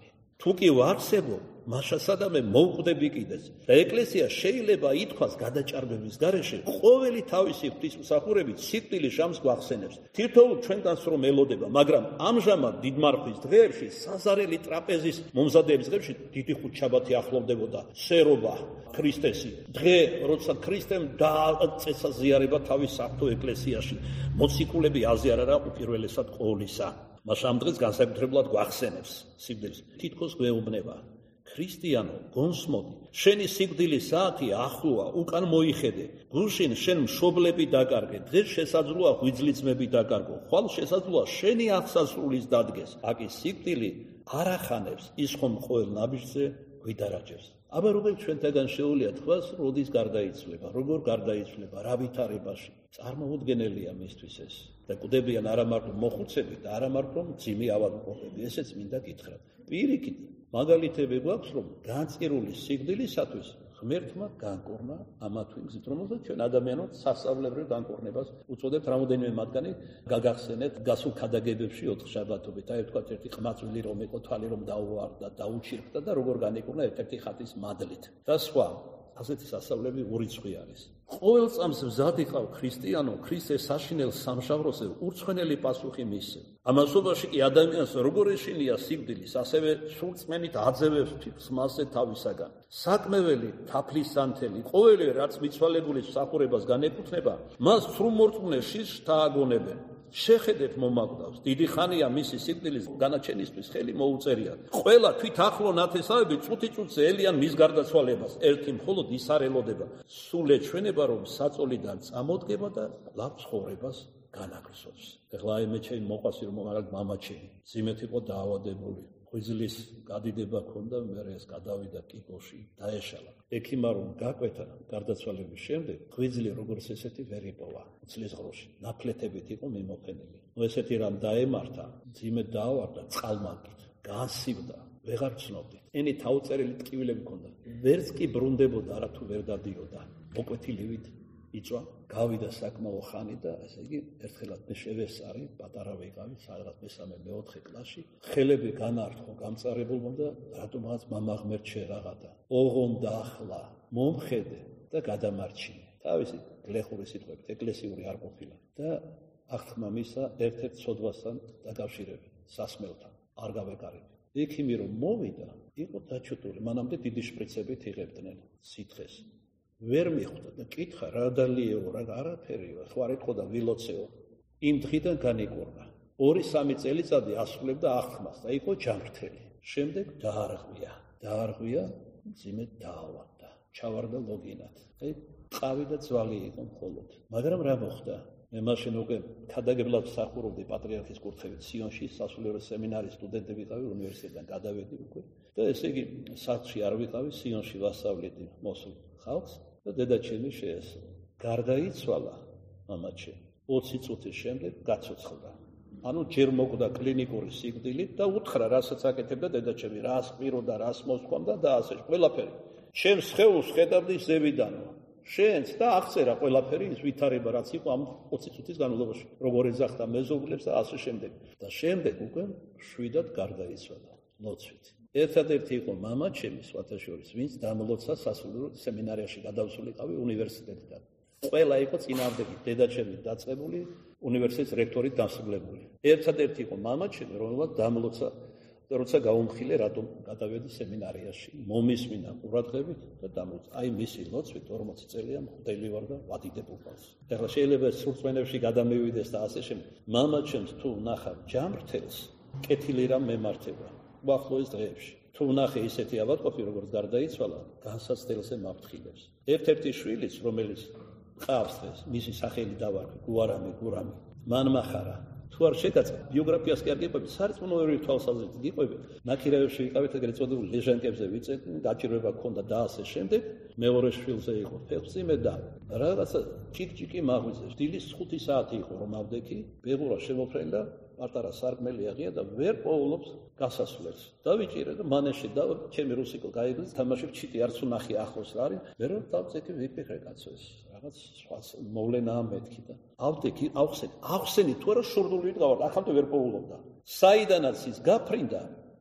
თუ კი ვარსებო, მაშასადა მე მოვკვდები კიდეც. და ეკლესია შეიძლება ითქვას გადაჭარბების გარეშე ყოველი თავისი ღვთისმსახურებით სიკვდილი შამს გვახსენებს. თითოეულ ჩვენგანს რომ ელოდება, მაგრამ ამჟამად დიდმარხვის დღეებში, საზარელი ტრაპეზის მომზადების დღეებში დიდი ხუთშაბათი ახლოვდებოდა. სერობა ქრისტესი. დღე, როცა ქრისტემ დააწესა ზიარება თავის საფრთხო ეკლესიაში, მოციქულები აზიარა უპირველესად ყოვლისა. მას ამ დღეს განსაკუთრებულად გვახსენებს სიკვდილს. თითქოს გვეუბნება ქრისტიანო, გონსმოდი, შენი სიკვდილის საათი ახლოა, უკან მოიხედე. გუშინ შენ მშობლები დაკარგე, დღეს შესაძლოა ღვიძლი დაკარგო, ხვალ შესაძლოა შენი აღსასრულის დადგეს. აკი სიკვდილი არ ახანებს, ის ხომ ყოველ ნაბიჯზე გვიდარაჯებს. აბა როგორ ჩვენთაგან შეუძლია თქვას, როდის გარდაიცვლება, როგორ გარდაიცვლება, რა ვითარებაში. წარმოუდგენელია მისთვის ეს. და კვდებიან არა მარტო მოხუცები და არა მარტო მძიმე ავადმყოფები, ესეც მინდა გითხრათ. პირიქით მაგალითები გვაქვს, რომ განწირული სიკვდილისათვის ღმერთმა განკორნა ამა თუ იმ გზით, რომელსაც ჩვენ ადამიანად სასწავლებრივ განკორნებას უწოდებთ. რამოდენიმე მათგანი გაგახსენეთ გასულ ქადაგებებში ოთხშაბათობით. აი თქვათ ერთი ყმაწვილი რომ იყო, თვალი რომ დაუვარდა, დაუჩირხდა და როგორ განეკორნა ერთ-ერთი ხატის მადლით და სხვა. ასეთი სასწავლები ურიცხვი არის. ყოველ წამს მზად იყავ ქრისტიანო, ქრისტეს საშინელ სამშაბროზე ურცხვენელი პასუხი მისცე. ამასობაში კი ადამიანს როგორ ეშინია სიკვდილის, ასევე სულწმენით აძევებს თვითს მასზე თავისაგან. საკმეველი თაფლის სანთელი, ყოველი რაც მიცვალებული მსახურებას განეკუთვნება, მას სრულმორწმუნე შიშს თააგონებენ. შეხედეთ მომაკვდავს, დიდი ხანია მისი სიკვდილის განაჩენისთვის ხელი მოუწერია. ყველა თვით ახლო ნათესავები წუთი-წუთზე ელიან მის გარდაცვალებას, ერთი მხოლოდ ის არ ელოდება. სულ ეჩვენება, რომ საწოლიდან წამოდგება და კვლავ ცხოვრებას განაგრძობს. ეხლა აი მე ჩემი მოყვასი რომ მაგალითად მამაჩემი, ძიმეთ იყო დაავადებული. ღვიძლის გადიდება ჰქონდა, მე ეს გადავიდა კიბოში, დაეშალა. ექიმმა რომ გაკვეთა გარდაცვალების შემდეგ, ღვიძლი როგორც ესეთი ვერ იპოვა, ღვიძლის ღრუში, ნაფლეთებით იყო მიმოფენილი. ნუ ესეთი რამ დაემართა, ძიმედ დაავარდა წყალმანკით, განსივდა, ვეღარ ცნობდი. ენი თავწერილი ტკივილები ჰქონდა. ვერც კი ბრუნდებოდა, არა თუ ვერ დადიოდა. მოკვეთილივით იწვა, გავიდა საკმაო ხანი და ესე იგი ერთხელაც მე შევესწარი, პატარა ვიყავი, სადღაც მესამე მეოთხე კლასში. ხელები განართხო გამწარებულმა და რატომღაც მამა ღმერთ შეღაღადა. ოღონ დაახლა, მომხედე და გადამარჩინე. თავისი გლეხური სიტყვებით, ეკლესიური არ ყოფილა და აღთქმა მისცა ერთ-ერთ ცოდვასთან დაკავშირებით, სასმელთან, არ გავეკარები. ექიმი რომ მოვიდა, იყო დაჩუტული, მანამდე დიდი შპრიცებით იღებდნენ სითხეს. ვერ მიხვდა და კითხა რა დალიეო, რა არაფერია, ხო არ ეთქო და ვილოცეო. იმ დღიდან განიკორნა. ორი-სამი წელიწადი ასრულებდა აღთქმას და იყო ჯანმრთელი. შემდეგ დაარღვია. დაარღვია, მძიმედ დაავადდა. ჩავარდა ლოგინად. აი, ყავი და ძვალი იყო მხოლოდ. მაგრამ რა მოხდა? მე მაშინ უკვე ქადაგებლად მსახურობდი პატრიარქის კურთხევით სიონში, სასულიერო სემინარის სტუდენტები ვიყავი, უნივერსიტეტიდან გადავედი უკვე. და ესე იგი სახლში არ ვიყავი, სიონში ვასწავლედი მოსულ ხალხს. და დედაჩემი შეესწრო. გარდაიცვალა მამაჩემი. ოცი წუთის შემდეგ გაცოცხლდა. ანუ ჯერ მოკვდა კლინიკური სიკვდილით და უთხრა, რასაც აკეთებდა დედაჩემი, რას ყვიროდა, რას მოსქვამდა და ასე ყველაფერი. ჩემს სხეულს ხედავდი ზევიდანო. შენც და აღწერა ყველაფერი ის ვითარება, რაც იყო ამ ოცი წუთის განმავლობაში. როგორ ეძახდა მეზობლებს და ასე შემდეგ. და შემდეგ უკვე შვიდად გარდაიცვალა ლოცვით. ერთადერთი იყო მამაჩემი სვათაშორის, ვინც დამლოცა სასულიერო სემინარიაში გადავსულიყავი უნივერსიტეტიდან. ყველა იყო წინააღმდეგი, დედაჩემი დაწყებული, უნივერსიტეტის რექტორით დასრულებული. ერთადერთი იყო მამაჩემი, რომელმაც დამლოცა, როცა გაუმხილე, რატომ გადავედი სემინარიაში, მომისმინა ყურადღებით და დამლოცა. აი მისი ლოცვით ორმოცი წელია მღვდელი ვარ და ვადიდებ უფალს. ეხლა შეიძლება სრულწმენებში გადამივიდეს და ასე შემდეგ. მამაჩემს თუ ნახავ ჯანმრთელს, კეთილი რამ მემართება. უახლოეს დღეებში. თუ ვნახე ისეთი ავადმყოფი, როგორც გარდაიცვალა, განსაცდელზე მაფრთხილებს. ერთ-ერთი შვილიც, რომელიც ყავს დღეს, მისი სახელი დავარქვი, გუარამი, გურამი, მან მახარა. თუ არ შეგაწყე, ბიოგრაფიას კი არ გიყვები, სარწმუნოებრივი თვალსაზრისით გიყვები, ნაკირავებში ვიყავით, ეგრეთ წოდებული ლეჟანკებზე ვიწედი, გაჭირვება ჰქონდა და ასე შემდეგ. მეორე შვილზე იყო ფეხმძიმე და რაღაცა ჭიკ-ჭიკი მაღვიძებს. დილის ხუთი საათი იყო რომ ავდექი, ბეღურა შემოფრენი და პატარა სარკმელი აღია და ვერ პოულობს გასასვლელს. დავიჭირე და მანეში და ჩემი რუსიკო გაიგზა, თამაში ჩიტი არც უნახი ახლოს რა არის. ვერ დავწეკი ვიფიქრე კაცო ეს რაღაც სხვა მოვლენაა მეთქი და ავდექი, ავხსენი, ავხსენი თუ არა შორდული ვიყავარ, ახალმე ვერ პოულობდა. საიდანაც ის გაფრინდა,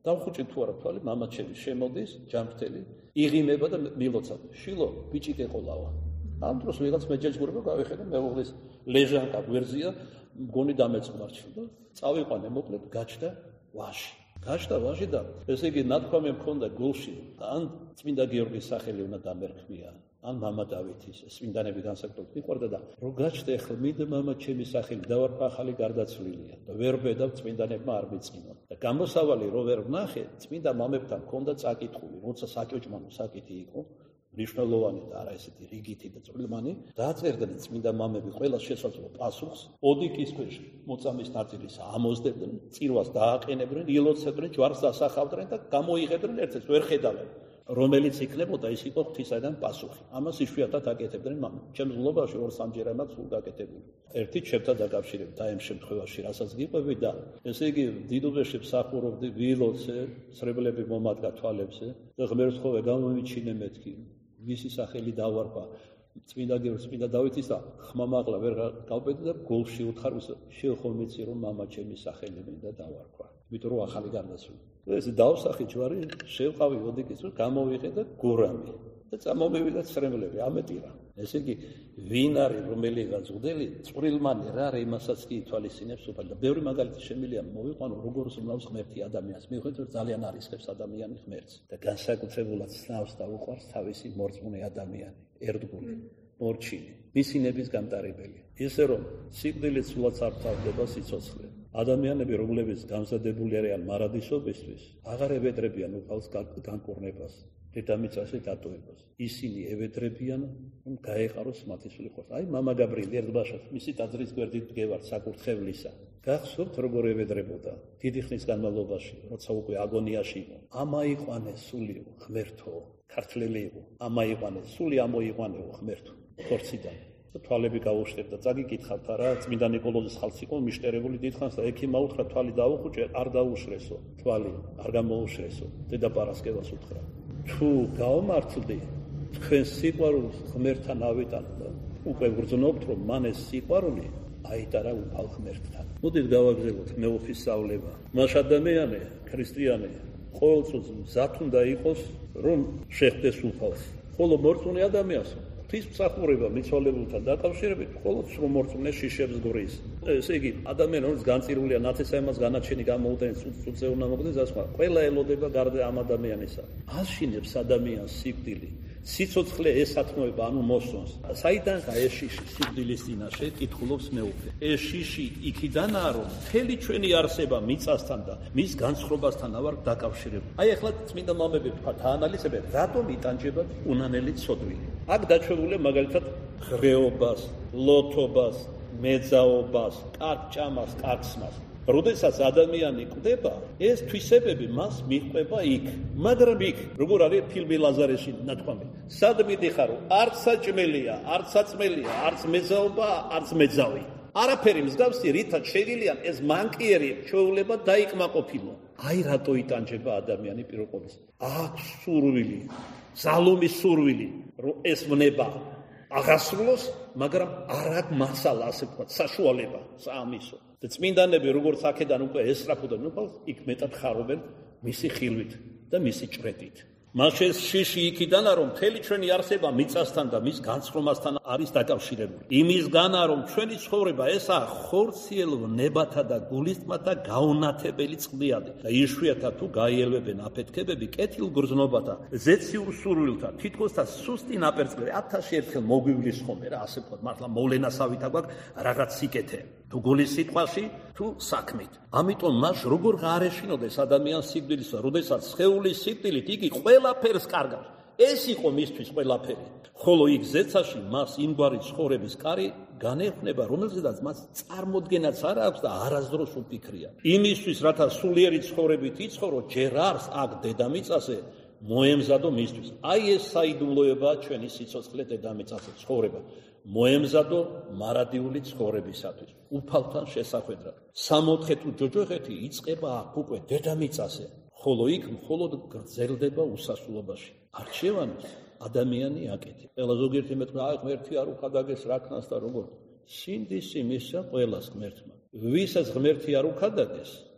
დავხუჭი თუ არა თვალი, მამა ჩემი შემოდის, ჯანმრთელი, იღიმება და მილოცავ. შილო, ბიჭი გეყოლავა. ამ დროს ვიღაც მეჯაჭვურება გავიხედა, მეუღლის ლეჟანკა გვერდზია, მგონი დამეწყმარჩილ და წავიყვანე მოკლედ გაჩნდა ვაში. გაჩნდა ვაში და ესე იგი ნათქვამი მქონდა გულში, ან წმინდა გიორგის სახელი უნდა დამერქმია, ან მამა დავითის, წმინდანები განსაკუთრებით მიყვარდა და რო გაჩნდა ახლა მინდა მამა ჩემი სახელი დავარქვა ახალი გარდაცვლილია და ვერ ბედავ წმინდანებმა არ მიწყინონ. და გამოსავალი რო ვერ ვნახე, წმინდა მამებთან მქონდა წაკითხული, როცა საკეჭმანო საკითი იყო, მნიშვნელოვანი და არა ესეთი რიგითი და წვრილმანი, დააწერდნენ წმინდა მამები ყველა შესაძლო პასუხს, ოდიკის ქვეშ მოწამის ნაწილის ამოზდებდნენ, წირვას დააყენებდნენ, ილოცებდნენ, ჯვარს დასახავდნენ და გამოიღებდნენ ერთ-ერთს ვერ ხედავენ. რომელიც იქნებოდა ის იყო ღვთისაგან პასუხი. ამას იშვიათად აკეთებდნენ მამები. ჩემს გლობაში ორ-სამჯერ ამაც სულ გაკეთებული. ერთი ჩემთან დაკავშირებით აი ამ შემთხვევაში, რასაც გიყვები და ესე იგი დიდუბეში მსახურობდი, ვილოცე, სრებლები მომადგა თვალებზე და ღმერთს ხოვე გამომიჩინე მეთქი. მისი სახელი დავარქვა. წმინდა გიორგი, წმინდა დავითის და ხმამაღლა ვერ გავბედი და გულში უთხარ შეეხო მიცი რომ მამა ჩემი სახელი მინდა დავარქვა. იმიტომ რომ ახალი გარდაცვლილი. ეს დავსახი ჯვარი, შევყავი ოდიკის, გამოვიღე და გურამი. და წამომივიდა სრემლები, ამეტი რა. ესე იგი, ვინ არის რომელიღაც უძელი, წვრილმანი რა არის, იმასაც კი ითვალისწინებს უფალი. და ბევრი მაგალითი შემილია მოვიყვანო, როგორ ზმნავს ღმერთი ადამიანს. მიუხედავად რომ ძალიან არისხებს ადამიანი ღმერთს და განსაკუთრებულად ცნავს და უყვარს თავისი მორწმუნე ადამიანი, ერთგული, მორჩილი, მისი ნების გამტარებელი. ისე რომ სიკვდილით სულაც არ თავდება სიცოცხლე. ადამიანები, რომლებიც გამზადებული არიან მარადისობისთვის, აღარ ევედრებიან უფალს განკურნებას, დედამიწაზე დატოვებას. ისინი ევედრებიან, რომ გაეყაროს მათი სული ხორცი. აი, მამა გაბრიელი ერთბაშად, მისი ტაძრის გვერდით დგევართ საკურთხევლისა. გახსოვთ, როგორ ევედრებოდა დიდი ხნის განმავლობაში, როცა უკვე აგონიაში იყო. ამაიყვანე სული ღმერთო, ქართველი იყო. ამაიყვანე სული, ამოიყვანეო ღმერთო, ხორციდან. თვალები გაუშტერდა, წაგიკითხავთ რა, წმინდა ნიკოლოზის ხალხს იყო მიშტერებული დიდხანს და ექიმმა უთხრა თვალი დაუხუჭე, არ დაუშრესო, თვალი არ გამოუშრესო. დედა პარასკევას უთხრა. თუ გაომართლდი, თქვენ სიყვარულს ღმერთთან ავიტანო და უკვე ვგრძნობთ, რომ მან ეს სიყვარული აიტარა უფალ ღმერთთან. მოდით გავაგზავნოთ მეუფისწავლება. მას ადამიანი, ქრისტიანი, ყოველწუთს მზად უნდა იყოს, რომ შეხვდეს უფალს. ხოლო მორწმუნე ადამიანს ღვთის მსახურება მიცვალებულთან დაკავშირებით მხოლოდ სრულ მორწმუნე შიშებს გვრის. ესე იგი, ადამიანი რომელიც განწირულია ნათესაემას განაჩენი გამოუტანეს წუთზე უნდა მოხდეს და სხვა. ყველა ელოდება გარდა ამ ადამიანისა. აშინებს ადამიანს სიკვდილი. სიცოცხლე ესათმოება, ანუ მოსვონს. საიდანაა ეს შიში სიკვდილის წინაშე, კითხულობს მეუფე. ეს შიში იქიდანაა, რომ მთელი ჩვენი არსება მიწასთან და მის განსხრობასთან ავარ დაკავშირებული. აი ახლა წმინდა მამები თქვა დაანალიზებენ, რატომ იტანჯება უნანელი ცოდვილი. აქ დაჩვენებულია მაგალითად ღრეობას, ლოთობას, მეძაობას, კარგჭამას, კარგსმას. როდესაც ადამიანი კვდება, ეს თვისებები მას მიჰყვება იქ. მაგრამ იქ, როგორ არის ფილმი ლაზარეში ნათქვამი. სად მიდიხარო? არც საჭმელია, არც საწმელია, არც მეძაობა, არც მეძავი. არაფერი მსგავსი რითაც შეგიძლია ეს მანკიერი ჩვეულება დაიკმაყოფილო. აი რატო იტანჯება ადამიანი პირობებს. აქვს სურვილი, ზალომის სურვილი, რომ ეს ვნება აღასრულოს, მაგრამ არ აქვს მასალა, ასე ვთქვათ, საშუალება, საამისო. და წმინდანები როგორც აქედან უკვე ესწრაფოდნენ უფალს, იქ მეტად ხარობენ მისი ხილვით და მისი ჭრედით. მას ეს შიში იქიდანაა, რომ მთელი ჩვენი არსება მიწასთან და მის განსხრომასთან არის დაკავშირებული. იმისგანაა, რომ ჩვენი ცხოვრება ესაა ხორციელ ნებათა და გულისწყმათა გაუნათებელი წყდიადი. და იშვიათად თუ გაიელვებენ აფეთქებები კეთილ გრძნობათა, ზეციურ სურვილთა, თითქოს და სუსტი ნაპერწკლები, ათასში ერთხელ მოგვივლის ხოლმე რა, ასე ვთქვათ, მართლა მოვლენასავითა გვაქვს რაღაც სიკეთე. თუ გულის სიტყვაში, თუ საქმით. ამიტომ მას როგორ არ ეშინოდეს ადამიანს სიკვდილისა, როდესაც სხეულის სიკვდილით იგი ყველაფერს კარგავს. ეს იყო მისთვის ყველაფერი. ხოლო იქ ზეცაში მას იმგვარი ცხოვრების კარი განეხვნება, რომელზედაც მას წარმოდგენაც არ აქვს და არასდროს უფიქრია. იმისთვის, რათა სულიერი ცხოვრებით იცხოვრო, ჯერ არს აქ დედამიწაზე მოემზადო მისთვის. აი ეს საიდუმლოებაა ჩვენი სიცოცხლე დედამიწაზე ცხოვრება. მოემზადო მარადიული ცხოვრებისათვის, უფალთან შესახვედრად. სამოთხე თუ ჯოჯოხეთი იწყება აქ უკვე დედამიწაზე, ხოლო იქ მხოლოდ გრძელდება უსასრულობაში. არჩევანს ადამიანი აკეთებს. ყველა ზოგიერთი მეტყვი, აი ღმერთი არ უხადაგეს რა ქნას და როგორ. სინდისი მისცა ყველას ღმერთმა. ვისაც ღმერთი არ უხადაგეს,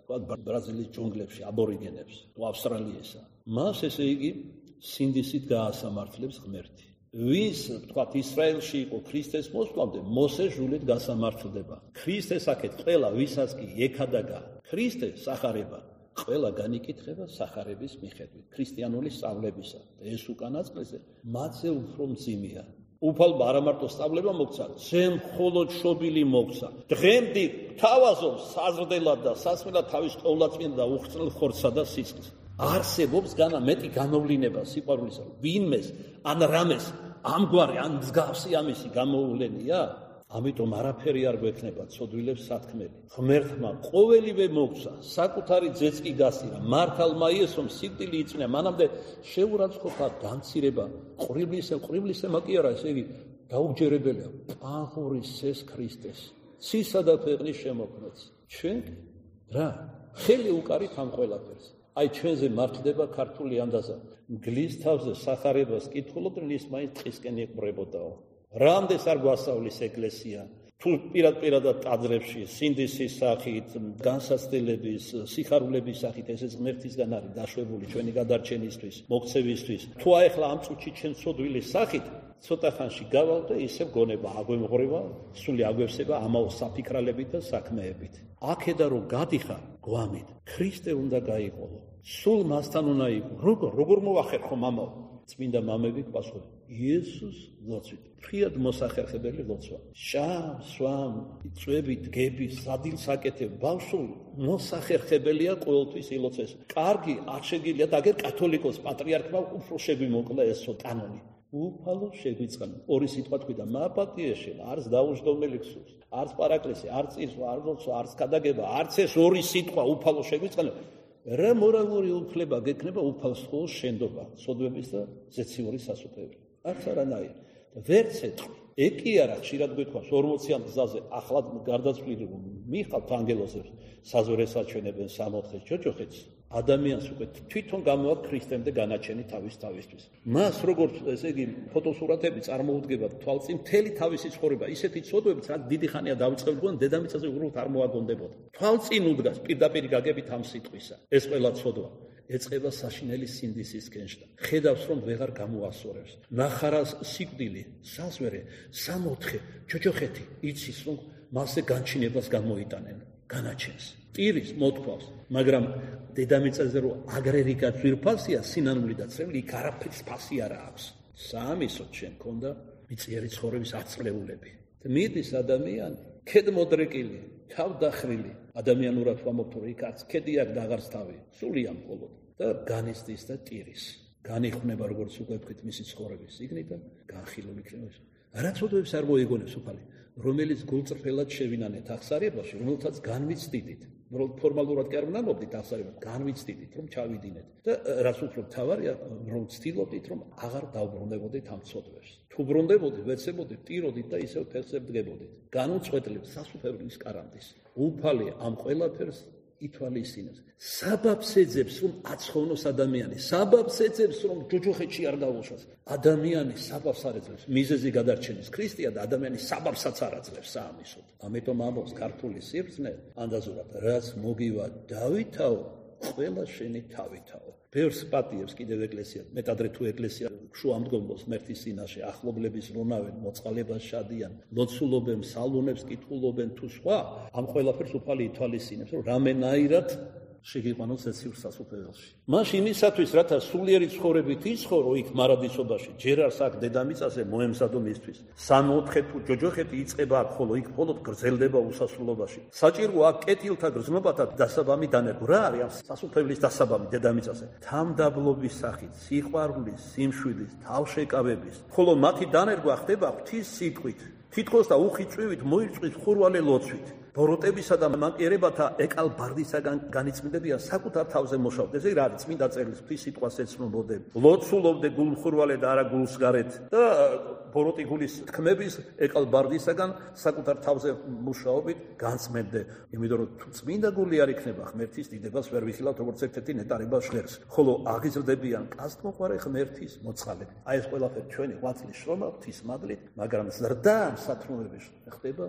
თქვა ბრაზილიის ჯუნგლებში აბორიგენებს, თუ ავსტრალიასა. მას ესე იგი სინდისით გაასამართლებს ღმერთი. ვის თქვა ისრაელში იყო ქრისტეს მოსვლამდე, მოსე ჟულით გასამართლდება. ქრისტეს აქეთ ყველა ვისაც კი ექადაგა ქრისტე სახარება, ყველა განიკითხება სახარების მიხედვით, ქრისტიანული სწავლებისა. ეს უკანასკნელზე მათზე უფრო მძიმეა. უფალმა არა მარტო სწავლება მოგცა, ძემ მხოლოდ შობილი მოგცა. დღემდე თავაზობს საზრდელად და სასმელად თავის ყოვლადწმინდა და უხრწნელ ხორცსა და სისხლს. არსებობს განა მეტი განოვლინება სიყვარულისა, ვინმეს ან რამეს ამგვარი ან მსგავსი ამისი გამოუვლენია? ამიტომ არაფერი არ გვექნება ცოდვილებს სათქმელი. ღმერთმა ყოველივე მოგცა, საკუთარი ძეც კი გასცირა, მართალმა იესომ სიკვდილი იწვია, მანამდე შეურაცხყოფა დამცირება, ყრიბლისე, ყრიბლისემა კი არა, ესე იგი დაუჯერებელია, პაღურისეს ქრისტეს, ცისა და ქვეყნის შემოქმედს. ჩვენ რა? ხელი უკარით ამ ყველაფერს. აი ჩვენზე მართლდება ქართული ანდაზა. მგლის თავზე სახარებას კითხულობ, რის მაინც ტყისკენ იყვრებოდაო. რამდენს არ გვასწავლის ეკლესია, თუ პირად-პირადად ტაძრებში, სინდისის სახით, განსაცდელების, სიხარულების სახით, ესეც ღმერთისგან არის დაშვებული ჩვენი გადარჩენისთვის, მოქცევისთვის. თუ აი ახლა ამ წუთში ჩვენ ცოდვილის სახით, ცოტა ხანში გავალ და ისევ გონება აგვემღრება, სული აგვევსება ამაო საფიქრალებით და საქმეებით. აქედან რომ გადიხარ, გვამით, ქრისტე უნდა გაიყოლო. სულ მასთან უნდა იყო. როგორ, როგორ მოახერხო მამაო? წმინდა მამები პასუხობენ, იესოს ლოცვით, ფრიად მოსახერხებელი ლოცვა. შამ, სვამ, წვებით, გების, სადილს აკეთებ, ბავშვი მოსახერხებელია ყოველთვის ილოცეს. კარგი, არ შეგიძლიათ აგერ კათოლიკოს პატრიარქმა უფრო შეგვიმოკლა ესო კანონი. უფალო შეგვიწყანა. ორი სიტყვა თქვი და მაპატიეშე, არც დაუჯდომელი ქსურს, არც პარაკლისი, არც წირვა, არც ლოცვა, არც ქადაგება, არც ეს ორი სიტყვა უფალო შეგვიწყანა. რა მორალური უფლება გექნება უფალს ხოლოს შენდობა, სოდვების და ზეციური სასופეები. არც არანაირი. ვერც ეტყვი. ეკი არა ხშირად გვეთქვას ორმოციან გზაზე ახლად გარდაცვლილი მიხავთ ანგელოზებს, საზვერეს აჩვენებენ სამოთხეს ჯოჯოხეთს. ადამიანს უკვე თვითონ გამოაქვს ქრისტემდე განაჩენი თავის თავისთვის. მას როგორც ესე იგი ფოტოსურათები წარმოუდგება თვალწინ მთელი თავისი ცხოვრება, ისეთი ცოდვებიც რაც დიდი ხანია დავიწყებულან დედამიწაზე უბრალოდ არ მოაგონდებოდა. თვალწინ უდგას პირდაპირ გაგებით ამ სიტყვისა. ეს ყველა ცოდვა ეწყება საშინელი სინდისის კენჭდა. ხედავს რომ ვეღარ გამოასწორებს. ნახარას სიკვდილი, საზვერე, სამოთხე, ჯოჯოხეთი იცის რომ მასზე განჩინებას გამოიტანენ, განაჩენს. ტირის მოთქვავს, მაგრამ დედამიწაზე რომ აგრერიკა ძვირფასია, სინანული და წრიული, იქ არაფერს ფასი არ აქვს. საამისოდ შენ ქონდა მიწიერი ცხოვრების აწლეულები. მიდის ადამიანი, ქედმოდრეკილი, თავდახრილი, ადამიანურად ვამბობთ, რომ იქ არც ქედი აქვს და აღარც თავი, სულია მხოლოდ და განიცდის და ტირის. განიხუნება როგორც უკვე ვთქვით მისი ცხოვრების სიგნიდან, განხილული იქნება. რა ცოდვებს არ მოიგონებს უფალი, რომელიც გულწრფელად შევინანეთ ახსარებაში, რომელთაც განვიცდიდით. ფორმალურად კი არ ვნამობდით ახსარებას, განვიცდიდით, რომ ჩავიდინეთ. და რაც უფრო მთავარია, რომ ვცდილობდით, რომ აღარ დავბრუნდებოდით ამ ცოდვებს. თუ ბრუნდებოდით, ვეცებოდით, ტიროდით და ისევ ფეხზე ვდგებოდით. განუწყვეტლივ სასუფეველის კარანტის. უფალი ამ ყველაფერს ითვალისწინებს. საბაბს ეძებს, რომ აცხოვნოს ადამიანი, საბაბს ეძებს, რომ ჯოჯოხეთში არ დაუშვას. ადამიანი საბაბს არ ეძებს, მიზეზი გადარჩენის ქრისტეა და ადამიანი საბაბსაც არ აძლევს საამისოდ. ამიტომ ამბობს ქართული სიბრძნე ანდაზურად, რაც მოგივა დავითაო, ყველა შენი თავითაო. ბევრს პატიებს კიდევ ეკლესია, მეტადრე თუ ეკლესია შუამდგომლობს ღმერთის წინაშე, ახლობლების რონავენ, მოწყალებას შადიან, ლოცულობენ, სალონებს კითხულობენ თუ სხვა, ამ ყველაფერს უფალი ითვალისწინებს, რომ რამენაირად შეგიყვანოს ეციურ სასופეველში. მას იმისათვის, რათა სულიერი ცხოვრებით იცხოვრო იქ მარადისობაში, ჯერ არს აქ დედამიწაზე მოემზადო მისთვის. სამოთხე თუ ჯოჯოხეთი იწყება აქ, ხოლო იქ მხოლოდ გრძელდება უსასრულობაში. საჭირო აქ კეთილთა გრძნობათა დასაბამი დანერგო. რა არის ამ სასופეველის დასაბამი დედამიწაზე? თამდაბლობის სახით, სიყვარულის, სიმშვიდის, თავშეკავების, ხოლო მათი დანერგვა ხდება ღვთის სიტყვით. თითქოს და უხი წვივით მოიწვის ხურვალე ლოცვით. ბოროტებისა და მანკიერებათა ეკალ ბარდისაგან განიწმინდებიან საკუთარ თავზე მოშავთ. ესე რა არის წმინდა წერილს ღვთის სიტყვას ეცნობოდე. ლოცულობდე გულმხურვალე და არა გულსგარეთ და ბოროტი გულის თქმების ეკალ ბარდისაგან საკუთარ თავზე მუშაობით განწმენდე. იმიტომ რომ თუ წმინდა გული არ იქნება, ღმერთის დიდებას ვერ ვიხილავთ როგორც ერთ-ერთი ნეტარება ჟღერს. ხოლო აღიზრდებიან კასტმოყარე ღმერთის მოწყალები. აი ეს ყველაფერი ჩვენი ღვაწლის შრომა ღვთის მადლით, მაგრამ ზრდა ამ სათქმულების ხდება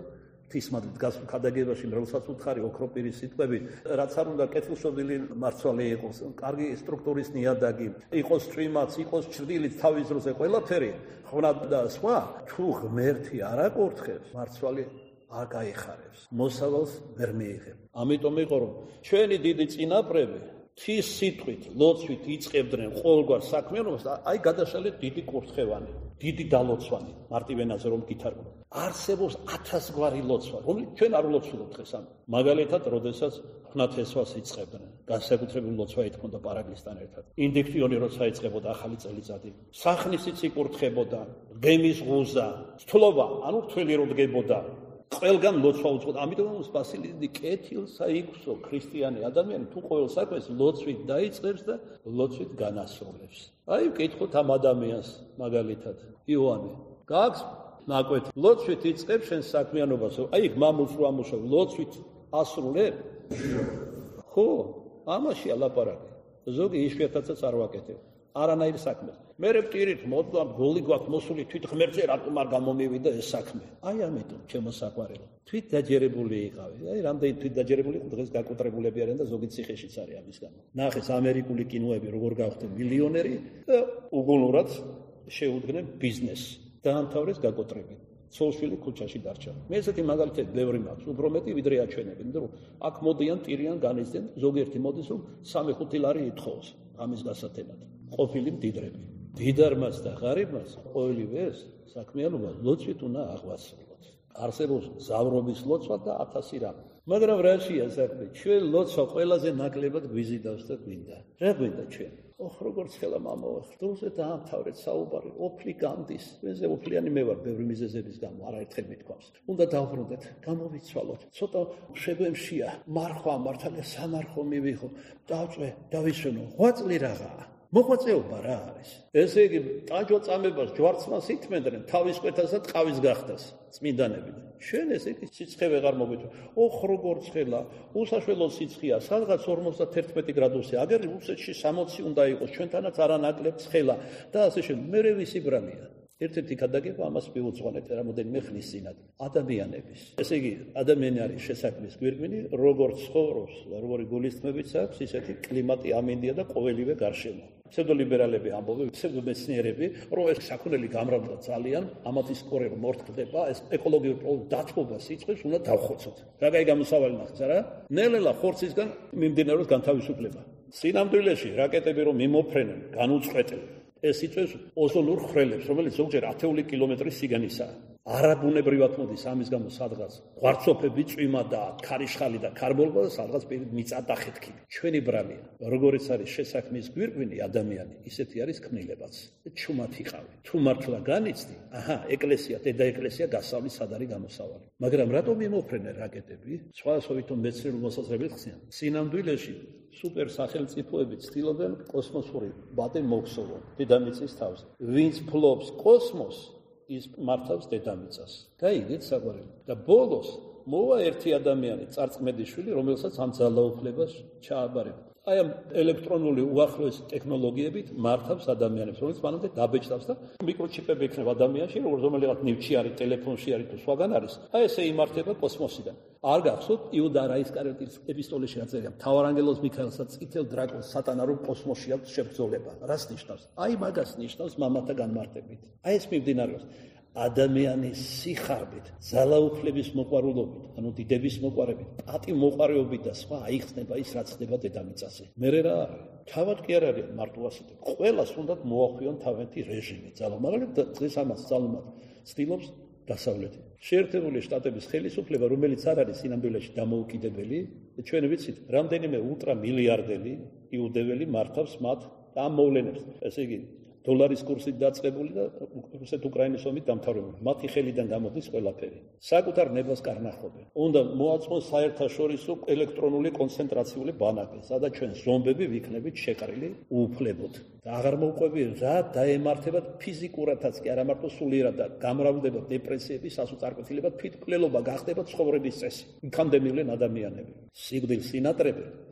ღვთისმადლით გასულ ქადაგებაში, რომელსაც უთხარი ოქროპირის სიტყვები, რაც არ უნდა კეთილშობილი მარცვალი იყოს, კარგი სტრუქტურის ნიადაგი, იყოს წვიმაც, იყოს ჩრდილით თავის დროზე ყველაფერი, ხვნა და სხვა, თუ ღმერთი არ აკურთხებს, მარცვალი არ გაიხარებს, მოსავალს ვერ მიიღებს. ამიტომ იყო რომ ჩვენი დიდი წინაპრები ღვთის სიტყვით, ლოცვით იწყებდნენ ყოველგვარ საქმიანობას, აი გადაშალეთ დიდი კურთხევანი, დიდი დალოცვანი, მარტივენაზე რომ გითარგმნო. არსებობს ათასგვარი ლოცვა, რომელიც ჩვენ არ ვლოცულობთ დღეს ამ. მაგალითად, როდესაც ღვთისმსახურებას იწყებდნენ, განსაკუთრებული ლოცვა ეთქონდა პარაგლისთან ერთად. ინდიქტიონი როცა იწყებოდა ახალი წელიწადი, სახნისიც იკურთხებოდა, გემის ღუზა, თლობა, ანუ თველი რო დგებოდა. ყველგან ლოცვა უწყობდა. ამიტომ სპასილი კეთილსა იქვსო ქრისტიანი ადამიანი თუ ყოველ საქმეს ლოცვით დაიწყებს და ლოცვით განასრულებს. აი ვკითხოთ ამ ადამიანს მაგალითად იოანე. გაქვს ნაკვეთი. ლოცვით იწყებს შენ საქმიანობას. აი მამულს რო ამუშავ ლოცვით ასრულებ? ხო, ამაშია ლაპარაკი. ზოგი იშვიათაცაც არ ვაკეთებ. არანაირ საქმეს. მე ვტირით მოდამ გოლი გვაქვს მოსული თვით ღმერთზე რატომ არ გამომივიდა ეს საქმე. აი ამიტომ ჩემო საყვარელო. თვით დაჯერებული იყავი. აი რამდენი თვით დაჯერებული იყო დღეს გაკოტრებულები არიან და ზოგი ციხეშიც არის ამის გამო. ნახეს ამერიკული კინოები როგორ გავხდნენ მილიონერი და უგუნურად შეუდგნენ ბიზნესს. დაამთავრეს გაკოტრებით. ცოლშვილი ქუჩაში დარჩა. მე ესეთი მაგალითები ბევრი მაქვს, უფრო მეტი ვიდრე აჩვენები, იმიტომ რომ აქ მოდიან ტირიან განიცდენ, ზოგიერთი მოდის რომ სამი ხუთი ლარი ითხოვს ამის გასათენად. ყოფილი მდიდრები. დიდარმას და ღარიბმას ყოველივე ეს საქმიანობა ლოცვით უნდა აღვასრულოთ. არსებობს ზავრობის ლოცვა და ათასი რამ. მაგრამ რაშია საქმე? ჩვენ ლოცვა ყველაზე ნაკლებად გვიზიდავს და გვინდა. რა გვინდა ჩვენ? ოხ როგორც ხელა მამაო, ხდულზე დაამთავრეთ საუბარი, ოფლი გამდის. მეზე ოფლიანი მე ვარ ბევრი მიზეზების გამო, არაერთხელ მithქვამს. უნდა დავბრუნდეთ, გამოვიცვალოთ. ცოტა შეგვემშია, მარხვა მართალია სამარხო მივიღო, დავწვე, დავისვენო. ღვაწლი რაღაცა. მოღვაწეობა რა არის? ესე იგი, ტაჯო წამებას ჯვარცმას ითმენდნენ, თავის კვეთას და ტყავის გახდას, წმინდანები. ჩვენ ესე იგი სიცხე ვეღარ მოგვიწევს. ოხ როგორც ხელა, უსაშველო სიცხეა, სადღაც ორმოცდაერთმეტი გრადუსი, აგერ რუსეთში სამოცი უნდა იყოს, ჩვენთანაც არანაკლებ ცხელა და ასე შემდეგ. მერე ვისი ბრალია? ერთ-ერთი ქადაგება ამას მიუძღვანეთ რამოდენიმე ხნის წინათ. ადამიანების. ესე იგი, ადამიანი არის შესაქმნის გვირგვინი, როგორც ცხოვრობს, როგორი გულისხმებიც აქვს, ისეთი კლიმატი, ამინდია და ყოველივე გარშემო. ფსევდოლიბერალები ამბობენ, ფსევდომეცნიერები, რომ ეს საქონელი გამრავლდა ძალიან, ამათი სკორი რომ მორთქდება, ეს ეკოლოგიური პრობლემა დათბობა სიცხეს უნდა დავხოცოთ. რა კაი გამოსავალი ნახეთ, არა? ნელ-ნელა ხორცისგან მიმდინარეობს განთავისუფლება. სინამდვილეში რაკეტები რომ მიმოფრენენ, განუწყვეტენ. ეს იწვევს ოზონურ ხრელებს, რომელიც ზოგჯერ ათეული კილომეტრის სიგანისაა. არაბუნებრივად მოდის ამის გამო სადღაც ღვარცოფები, წვიმა და ქარიშხალი და ქარბოლობა და სადღაც პირით მიწა და ხეთქი. ჩვენი ბრალია, როგორიც არის შესაქმნის გვირგვინი ადამიანი, ისეთი არის ქმნილებაც. ჩუმად იყავი. თუ მართლა განიცდი, აჰა, ეკლესია, დედა ეკლესია გასავლის სად არის გამოსავალი. მაგრამ რატომ იმოფრენენ რაკეტები? სხვადასხვა მეცნიერულ მოსაზრებებს ხსნიან. სინამდვილეში სუპერ სახელმწიფოები ცდილობენ კოსმოსური ბატე მოგსოვონ დედამიწის თავზე. ვინც ფლობს კოსმოსს, ის მართავს დედამიწას. გაიგეთ საყვარელი. და ბოლოს მოვა ერთი ადამიანი, წარწმედიშვილი, რომელსაც ამ ძალაუფლებას ჩააბარება. აი ამ ელექტრონული უახლოესი ტექნოლოგიებით მართავს ადამიანებს, რომელიც მანამდე დაბეჭდავს და მიკროჩიპები ექნება ადამიანში, როგორც რომელიღაც ნივთში არის, ტელეფონში არის თუ სხვაგან არის. აი ესე იმართება კოსმოსიდან. არ გახსოვთ იუდა რაისკარეტის ეპისტოლეში აწერია, მთავარანგელოზ მიქაელსაც წითელ დრაკონს სატანა რომ კოსმოსში აქვს შებრძოლება. რას ნიშნავს? აი მაგას ნიშნავს მამათა განმარტებით. აი ეს მიმდინარეობს. ადამიანის სიხარბით, ძალაუფლების მოყვარულობით, ანუ დიდების მოყვარებით, პატი მოყვარეობით და სხვა აიხსნება ის, რაც ხდება დედამიწაზე. მერე რა არის? თავად კი არ არის მარტო ასეთი. ყველას უნდათ მოახვიონ თავიანთი რეჟიმი, ძალა, მაგრამ დღეს ამას ძალუმად ცდილობს დასავლეთი. შეერთებული შტატების ხელისუფლება, რომელიც არ არის სინამდვილეში დამოუკიდებელი, ჩვენ ვიცით, რამდენიმე ულტრამილიარდელი იუდეველი მართავს მათ და ამ მოვლენებს. ესე იგი, დოლარის კურსით დაწყებული და რუსეთ-უკრაინის ომით დამთავრებული. მათი ხელიდან გამოდის ყველაფერი. საკუთარ ნებას კარნახობენ. უნდა მოაწყონ საერთაშორისო ელექტრონული კონცენტრაციული ბანაკი, სადაც ჩვენ ზომბები ვიქნებით შეყრილი უუფლებოდ. და აღარ მოუყვები რა დაემართებათ ფიზიკურადაც კი არა მარტო სულიერად და გამრავლდება დეპრესიები, სასოწარკვეთილება, თვითმკვლელობა გახდება ცხოვრების წესი. იქამდე მივლენ ადამიანები. სიკვდილს ინატრებენ და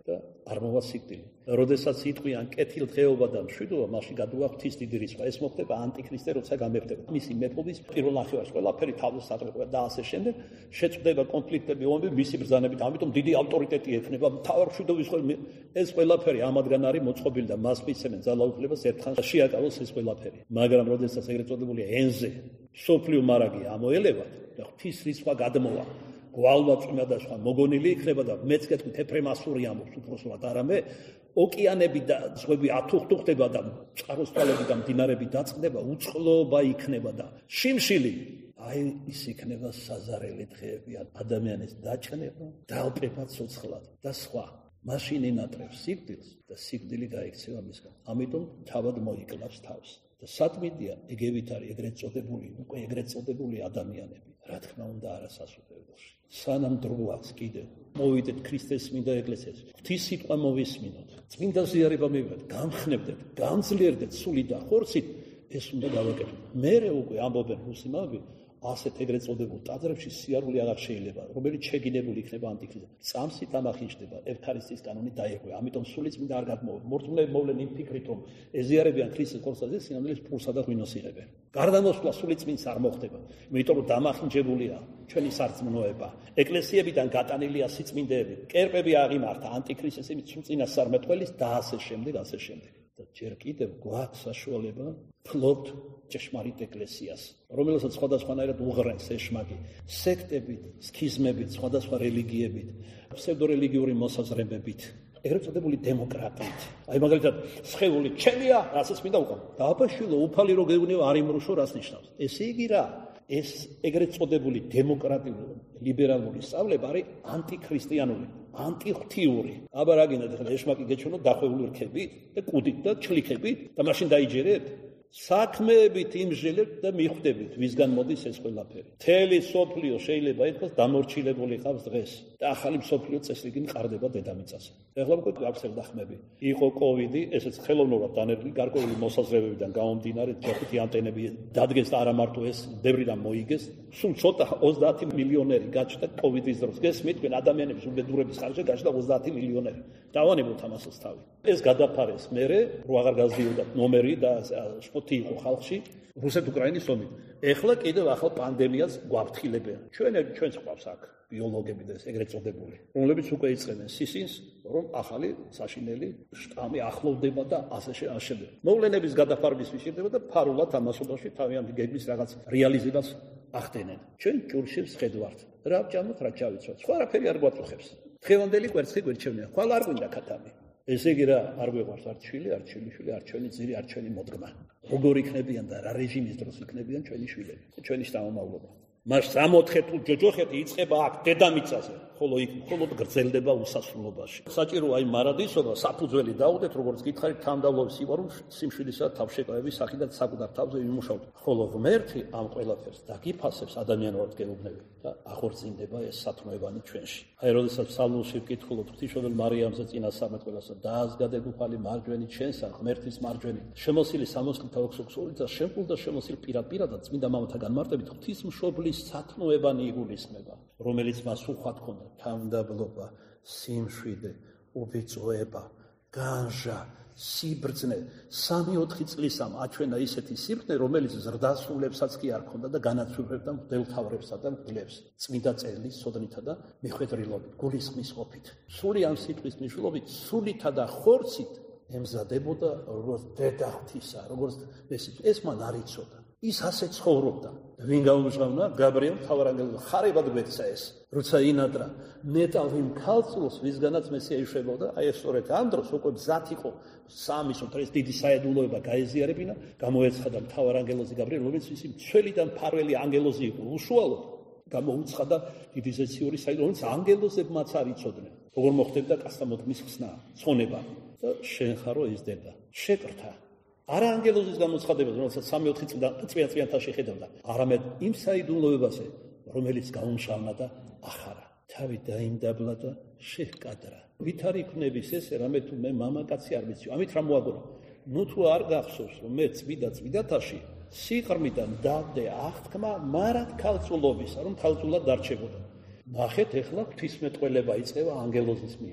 არ მოვა სიკვდილი. როდესაც იტყვიან კეთილდღეობა და მშვიდობა, მაშინ გადავა ღვთის დიდი რისხვა. ეს მოხდება ანტიქრისტე, როცა გამეფდება. მისი მეფობის პირველ ნახევარში ყველაფერი თავის საგრებია და ასე შემდეგ შეწყვეტება კონფლიქტები, ომები მისი ბრძანებით. ამიტომ დიდი ავტორიტეტი ექნება მთავარ მშვიდობის ხოლმე ეს ყველაფერი ამადგან არის მოწყობილი და მას მისცემენ ძალაუფლებას ერთხან შეაკავოს ეს ყველაფერი. მაგრამ როდესაც ეგრეთ წოდებული ენზე სოფლიო მარაგი ამოელევათ და ღვთის რისხვა გადმოვა გვალვა წვიმა და სხვა მოგონილი იქნება და მეც კეთილ თეფრემასური ამბობს უბრალოდ არამე ოკეანები და ზღვები ათუხტუხდება და წყაროს თვალები და მდინარეები დაწყდება უწყლობა იქნება და შიმშილი აი ის იქნება საზარელი დღეები ადამიანის დაჭრება დაალპება ცოცხლად და სხვა მაშინ ინატრებს სიკვდილს და სიკვდილი გაიქცევა მისგან ამიტომ თავად მოიკლავს თავს და სათმიდია ეგევით არის ეგრეთ წოდებული უკვე ეგრეთ წოდებული ადამიანები რა თქმა უნდა არასასუფეველოში სანამ დროაც კიდევ მოვიდეთ ქრისტეს წმინდა ეკლესიაში ღვთის სიტყვა მოვისმინოთ წმინდა ზიარება მივიღეთ გამხნევდეთ გამძლიერდეთ სული და ხორცით ეს უნდა გავაკეთოთ მერე უკვე ამბობენ რუსიმავები ასეთ ეგრეთ წოდებულ ტაძრებში სიარული აღარ შეიძლება რომელიც შეგინებული იქნება ანტიქრისტე წამსით ამახინჯდება ევქარისტიის კანონი დაეღვე ამიტომ სული წმინდა არ გადმოვა მორწმუნეები მოვლენ იმ ფიქრით რომ ეზიარებიან ქრისტეს ხორცზე სინამდვილეს პურსა და ღვინოს იღებენ გარდამოსვლა სული წმინს არ მოხდება იმიტომ რომ დამახინჯებულია ჩვენი სარწმუნოება ეკლესიებიდან გატანილია სიწმინდეები კერპები აღიმართა ანტიქრისტეს იმით სულწინა სარმეთყველის და ასე შემდეგ ასე შემდეგ და ჯერ კიდევ გვაქვს საშუალება ფლობთ ჭეშმარიტ ეკლესიას, რომელსაც სხვადასხვანაირად უღრენს ეშმაკი, სექტებით, სქიზმებით, სხვადასხვა რელიგიებით, ფსევდორელიგიური მოსაზრებებით, ეგრეთ წოდებული დემოკრატიით. აი მაგალითად, სხეული ჩემია, რასაც მინდა უყო. დააბაშილო, უფალი რო გეუბნება, არ იმრუშო, რას ნიშნავს? ესე იგი რა? ეს ეგრეთ წოდებული დემოკრატიული ლიბერალური სწავლება არის ანტიქრისტიანული, ანტიღვთიური. აბა რა გინდათ ახლა ეშმაკი გეჩვენო დახვეული რქებით და კუდით და ჩლიქებით და მაშინ დაიჯერებთ? საქმეებით იმჟელებთ და მიხვდებით, ვისგან მოდის ეს ყველაფერი. მთელი სოფლიო შეიძლება ითქვას დამორჩილებული ყავს დღეს და ახალი სოფლიო წესრიგი მყარდება დედამიწაზე. ეხლა უკვე გვაქვს ელდახმები. იყო კოვიდი, ესეც ხელოვნურად დანერგილი გარკვეული მოსაზრებებიდან გამომდინარე, ჯერ ანტენები დადგეს და არა მარტო ეს დევრიდან მოიგეს, სულ ცოტა ოცდაათი მილიონერი გაჩნდა კოვიდის დროს. გესმით, თქვენ ადამიანების უბედურების ხარჯზე გაჩნდა ოცდაათი მილიონერი. დავანებოთ ამასაც თავი. ეს გადაფარეს მერე, რო აღარ გაზრდიოდა ნომერი და სპოტი იყო ხალხში, რუსეთ-უკრაინის ომით. ეხლა კიდევ ახალ პანდემიას გვაფრთხილებიან. ჩვენ ჩვენც ყავს აქ ბიოლოგები და ეგრეთ წოდებული, რომლებიც უკვე იწყებენ სისინს, რომ ახალი საშინელი შტამი ახლოვდება და ასე შემდეგ. მოვლენების გადაფარვის ვიშერდება და ფარულად ამასობაში თავიანთი გეგმის რაღაც რეალიზებას ახდენენ. ჩვენ ჭურშებს ხედავთ. რა ვჭამოთ, რა ჩავიცვათ. სხვა არაფერი არ გვაწუხებს. დღევანდელი კვერცხი გვერჩევნია. ხვალ არ გვინდა ქათამი. ესე იგი რა არ გვეყვარს არ შვილი, არ შვილი, არ ჩვენი ძირი, არ ჩვენი მოდგმა. როგორ იქნებიან და რა რეჟიმის დროს იქნებიან ჩვენი შვილები, ჩვენი შთამომავლობა. მას სამოთხეთულ ჯოჯოხეთი იწყება აქ დედამიწაზე, ხოლო იქ მხოლოდ გრძელდება უსასრულობაში. საჭირო აი მარადისობა, საფუძველი დაუდეთ, როგორც გითხარით, თანდავლობის სიყვარული, სიმშვიდისა, თავშეკავების სახიდან საკუთარ თავზე ვიმუშავოთ. ხოლო ღმერთი ამ ყველაფერს დაგიფასებს ადამიანურად გეუბნები და აღორძინდება ეს სათნოებანი ჩვენში. აი როდესაც ფსალმურში ვკითხულობთ ღვთისმშობელ მარიამზე წინა სამეთყველასა დააზგადე უფალი მარჯვენი ჩვენსა, ღმერთის მარჯვენი, შემოსილი სამოსკლთა ოქსოქსოლით და შემკულ და შემოსილ პირად-პირადად წმინდა მამათაგან მარტებით ღვთისმშობლის სათნოებანი იგულისხმება, რომელიც მას უხვად ქონდა თავმდაბლობა, სიმშვიდე, უბიწოება, განჟა, სიბრძნე, სამი-ოთხი წლისამ აჩვენა ისეთი სიბრძნე, რომელიც ზრდასრულებსაც კი არ ქონდა და განაცვიფრებდა მღვდელმთავრებსა და მღვდლებს, წმინდა წერილის სოდნითა და მიხვედრილობით, გულისხმის ყოფით. სული ამ სიტყვის მნიშვნელობით, სულითა და ხორცით ემზადებოდა როგორც დედა ღვთისა, როგორც ეს მან არ იცოდა. ის ასე ცხოვრობდა. ვინ გაუმჟღავნა? გაბრიელ მთავარანგელოზი. ხარებად გვეცა ეს. როცა ინადრა მეტალვიმ ქალწულს, ვისგანაც მესია იშვებოდა, აი ეს სწორედ ამ დროს უკვე მზად იყო სამისო დღეს დიდი საიდუმლოება გაეზიარებინა, გამოეცხადა მთავარანგელოზი გაბრიელ, რომელიც ის მცველი და მფარველი ანგელოზი იყო, უშუალოდ გამოუცხადა დიდი ზეციური საიდუმლოება, რომელიც ანგელოზებმაც არ იცოდნენ. როგორ მოხდებდა კასტამოდგმის ხსნა, ცხონება და შენ ხარო იზრდება. შეკრთა არა ანგელოზის გამოცხადება, რომელსაც სამი-ოთხი წვიან წვიანთაში ხედავდა, არამედ იმ საიდუმლოებაზე, რომელიც გაუმშავნა და ახარა. თავი დაიმდაბლა და შეჰკადრა. ვით არ იქნების ეს, რამე თუ მე მამაკაცი არ ვიცი. ამით რა მოაგონა? ნუ თუ არ გახსოვს, რომ მე წვიდა წვიდათაში სიყრმიდან დავდე აღთქმა მარად ქალწულობისა, რომ ქალწულად დარჩებოდა. ნახეთ, ეხლა ღვთისმეტყველება იწყება ანგელოზის მიერ.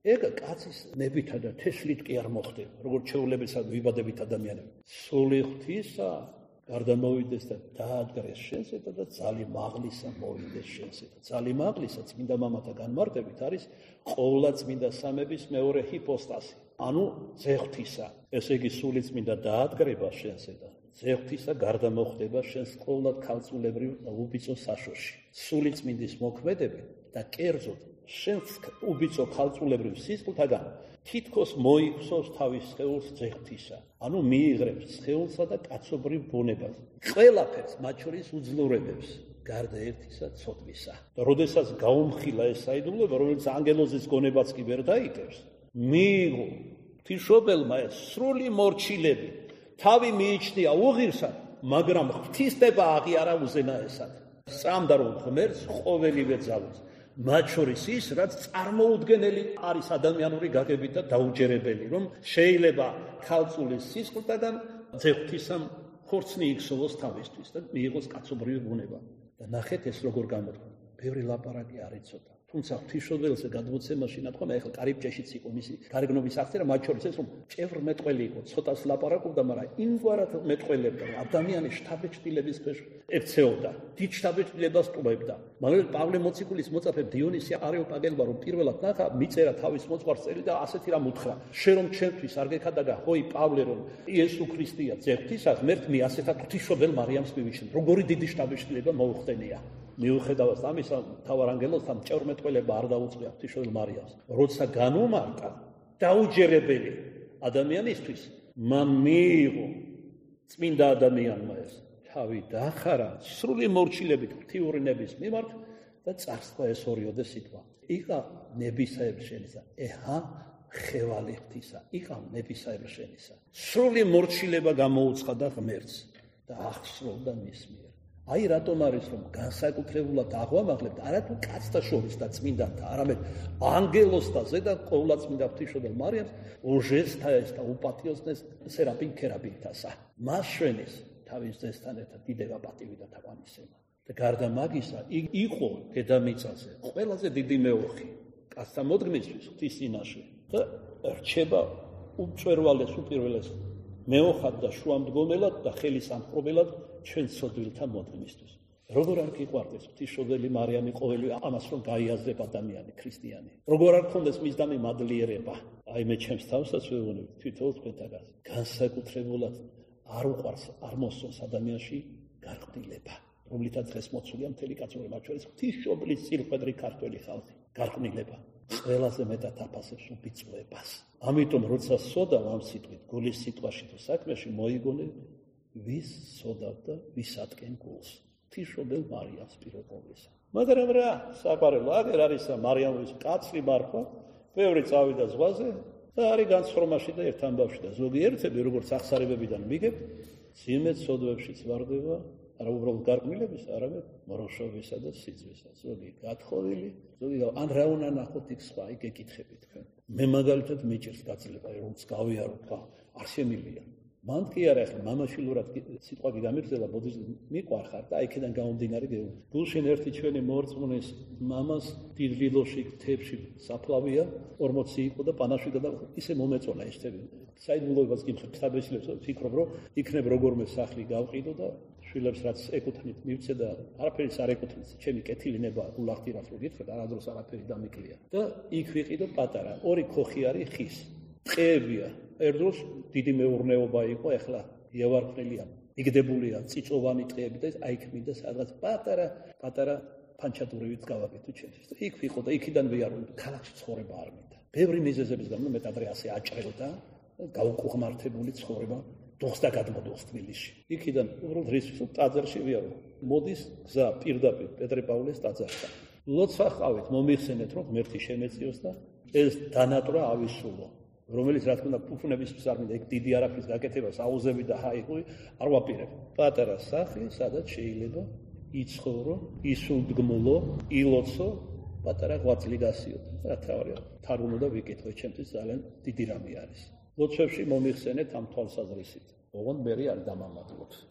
ეგ კაცის ნებითა და თესლით კი არ მოხდება, როგორც ჩვეულებისა ვიბადებით ადამიანები. სული ღვთისა გარდა მოვიდეს და დაადგრეს შენსედა და ძალი მაღლისა მოვიდეს შენსედა. ძალი მაღლისა წმინდა მამათა განმარტებით არის ყოვლადწმინდა სამების მეორე ჰიპოსტასი. ანუ ძეღვთისა, ესე იგი სული წმინდა დაადგრება შენსედა. ძეღვთისა გარდა მოხდება შენს ყოვლად ქალწულებრივ და უბიწო საშოში. სული წმინდის მოქმედებით და კერძოდ შენს უბიწო ქალწულებრივ სისხლთაგან თითქოს მოიქცოს თავის სხეულს ძეღვთისა, ანუ მიიღრებს სხეულსა და კაცობრივ ბუნებას. ყველაფერს, მათ შორის უძლურებებს, გარდა ერთისა ცოდვისა. და როდესაც გაუმხილა ეს საიდუმლოება, რომელიც ანგელოზის გონებაც კი ვერ დაიტევს, მიიღო ღვთისმშობელმა ეს სრული მორჩილები, თავი მიიჩნია უღირსად, მაგრამ ღვთისდება აღიარა უზენაესად. სწამდა რომ ღმერთს ყოველივე ძალას, მათ შორის ის, რაც წარმოუდგენელი არის ადამიანური გაგებით და დაუჯერებელი, რომ შეიძლება ქალწულის სისხლთაგან ძეღვთისამ ხორცნი იქცოვოს თავისთვის და მიიღოს კაცობრიო ბუნება. და ნახეთ ეს როგორ გამოდგა. ბევრი ლაპარაკი არ იცოდა. თუმცა ღვთისმშობელზე გადმოცემაში ნათქვამია, ეხლა კარიბჭეშიც იყო მისი გარეგნობის აქცია, მათ შორის ეს რომ ჭევრ მეტყველი იყო, ცოტას ლაპარაკობდა, მაგრამ იმგვარად მეტყველებდა, რომ ადამიანი შთაბეჭდილების ქვეშ ექცეოდა, დიდ შთაბეჭდილებას ტოვებდა. მაგრამ პავლე მოციქულის მოწაფე დიონისი არეოპაგელმა რომ პირველად ნახა, მიწერა თავის მოძღვარს წელი და ასეთი რამ უთხრა: შენ რომ ჩემთვის არ გექადაგა, ჰოი პავლე, რომ იესო ქრისტეა ძეღვთისა, ღმერთმი ასეთა ღვთისმშობელ მარიამს მივიჩნდა. როგორი დიდი შთაბეჭდილება მოუხდენია. მიუხედავად ამისა, მთავარ ანგელოზთან ჭევრმეტყველება არ დაუწყია ღვთისმშობელ მარიამს. როცა განუმარტა დაუჯერებელი ადამიანისთვის, მან მიიღო წმინდა ადამიანმა ეს თავი დაახარა სრული მორჩილებით ღვთიური ნების მიმართ და წარსვა ეს ორიოდე სიტყვა. იღა ნებისაებრ შენისა, ეჰა ხევალი ღვთისა, იღა ნებისაებრ შენისა. სრული მორჩილება გამოუცხადა ღმერთს და ახსოვდა მის მიერ. აი რატომ არის რომ განსაკუთრებულად აღვამაღლებთ არათუ კაცთა შორის და წმინდანთა, არამედ ანგელოზთა ზედა ყოვლადწმინდა ღვთისმშობელ მარიამს ოჟესთა ეს და უპატიოსნეს სერაპიმ ქერაბინთასა. მას შვენის თავის ძესთან ერთად დიდება, პატივი და თაყვანისება. და გარდა მაგისა, იქ იყო დედამიწაზე ყველაზე დიდი მეოხი კაცთა მოდგმისთვის ღვთის წინაშე და რჩება უმწვერვალეს უპირველეს მეოხად და შუამდგომელად და ხელისამხრობელად ჩვენ ცოდვილთა მოდგმისთვის. როგორ არ გიყვარდეს ღვთისმშობელი მარიამი ყოველივე ამას რომ გაიაზრებ ადამიანი, ქრისტიანი. როგორ არ გქონდეს მისდამი მადლიერება. აი მე ჩემს თავსაც ვეუბნები თვითონ თქვენთაგან. განსაკუთრებულად არ უყვარს, არ მოსწონს ადამიანში გარყვნილება, რომლითაც დღეს მოცულია მთელი კაცობრიობა, მათ შორის ღვთისმშობლის წილხვედრი ქართველი ხალხი. გარყვნილება ყველაზე მეტად აფასებს უბიწოებას. ამიტომ როცა სოდავ ამ სიტყვით, გულის სიტყვაში თუ საქმეში მოიგონე ვის სოდავდა, ვის ატკენ გულს. ღვთისმშობელ მარიამს პირველ ყოვლისა. მაგრამ რა, საყვარელო, აგერ არის მარიამის კაცრი მარხვა, ბევრი წავიდა ზღვაზე და არის განცხრომაში და ერთ ამბავში და ზოგიერთები, როგორც აღსარებებიდან მიგებ, ძიმეთ სოდვებშიც ვარდება, არა უბრალოდ გარყვნილების, არამედ მოროშობისა და სიძვისა. ზოგი გათხოვილი, ზოგი ან რა უნდა ნახოთ იქ სხვა, იქ ეკითხები თქვენ. მე მაგალითად მიჭირს გაძლება, რომ გავიარო თქვა, არ შემილია. მან კი არა, ახლა მამაშილურად სიტყვა კი გამიგზელა, ბოდიშ მიყვარხარ და იქიდან გამომდინარე გეუბნები. გულშინ ერთი ჩვენი მორწმუნის მამას დიდ ლილოში თებში საფლავია, ორმოცი იყო და პანაშვიდა და ისე მომეწონა ეს თები. საიდუმლოებას კი ხსაბეშლებს ფიქრობ, რომ იქნებ როგორმე სახლი გავყიდო და შვილებს რაც ეკუთვნით მივცე და არაფერიც არ ეკუთვნით, ჩემი კეთილინება გულახდირას რო გითხრა და არადროს არაფერი დამიკლია. და იქ ვიყიდო პატარა, ორი ქოხი არის ხის. ტყეებია. ერთდროს დიდი მეურნეობა იყო, ეხლა იავარყნელია, იგდებულია წიწოვანი ტყეები და აი იქ მინდა სადღაც პატარა პატარა ფანჩატურივით გავაკეთო ჩემთვის. და იქ ვიყო და იქიდან ვიარო, ქალაქში ცხოვრება არ მინდა. ბევრი მიზეზების გამო მე ადრე ასე აჭრევდა, გაუკუღმართებული ცხოვრება დოხს და გადმოდოს თბილისში. იქიდან უბრალოდ რისთვის ტაძარში ვიარო. მოდის გზა პირდაპირ პეტრე პავლეს ტაძართან. ლოცვა ყავით, მომიხსენეთ რომ ღმერთი შემეციოს და ეს დანატრა ავისულო. რომელიც რა თქმა უნდა ფუფუნებისთვის არ მინდა, იქ დიდი არაფრის გაკეთებას აუზები და ჰაიღუი არ ვაპირებ. პატარა სახლი, სადაც შეიძლება იცხოვრო, ისულდგმულო, ილოცო, პატარა ღვაწლი გასიოთ. რა თავია, თარუნო და ვიკითხო, ჩემთვის ძალიან დიდი რამე არის. ლოცვებში მომიხსენეთ ამ თვალსაზრისით. ოღონდ მერი არ დამამატლობ.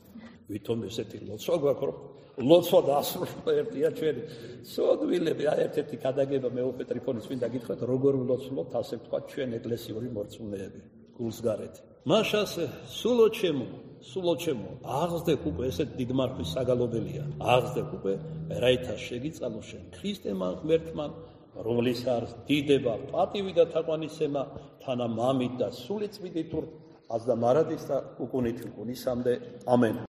ვითომ ესეთი ლოცვა გვაქვს, რომ ლოცვა და ასრულება ერთია ჩვენი სოდვილები. აი ერთ-ერთი გადაგება მეუფე ტრიფონის წმინდა გითხრათ, როგორ ვლოცვლობთ, ასე ვთქვათ, ჩვენ ეკლესიური მორწმუნეები გულს გარეთ. მაშას სულო ჩემო, სულო ჩემო, აღზრდებ უკვე ესეთ დიდმარხვის საგალობელია. აღზრდებ უკვე რაითა შეგიწალო შენ ქრისტემან ღმერთმან, რომლის არის დიდება, პატივი და თაყვანისცემა თანა მამით და სული წმინდით აზდა მარადის და უკუნით უკუნისამდე. ამენ.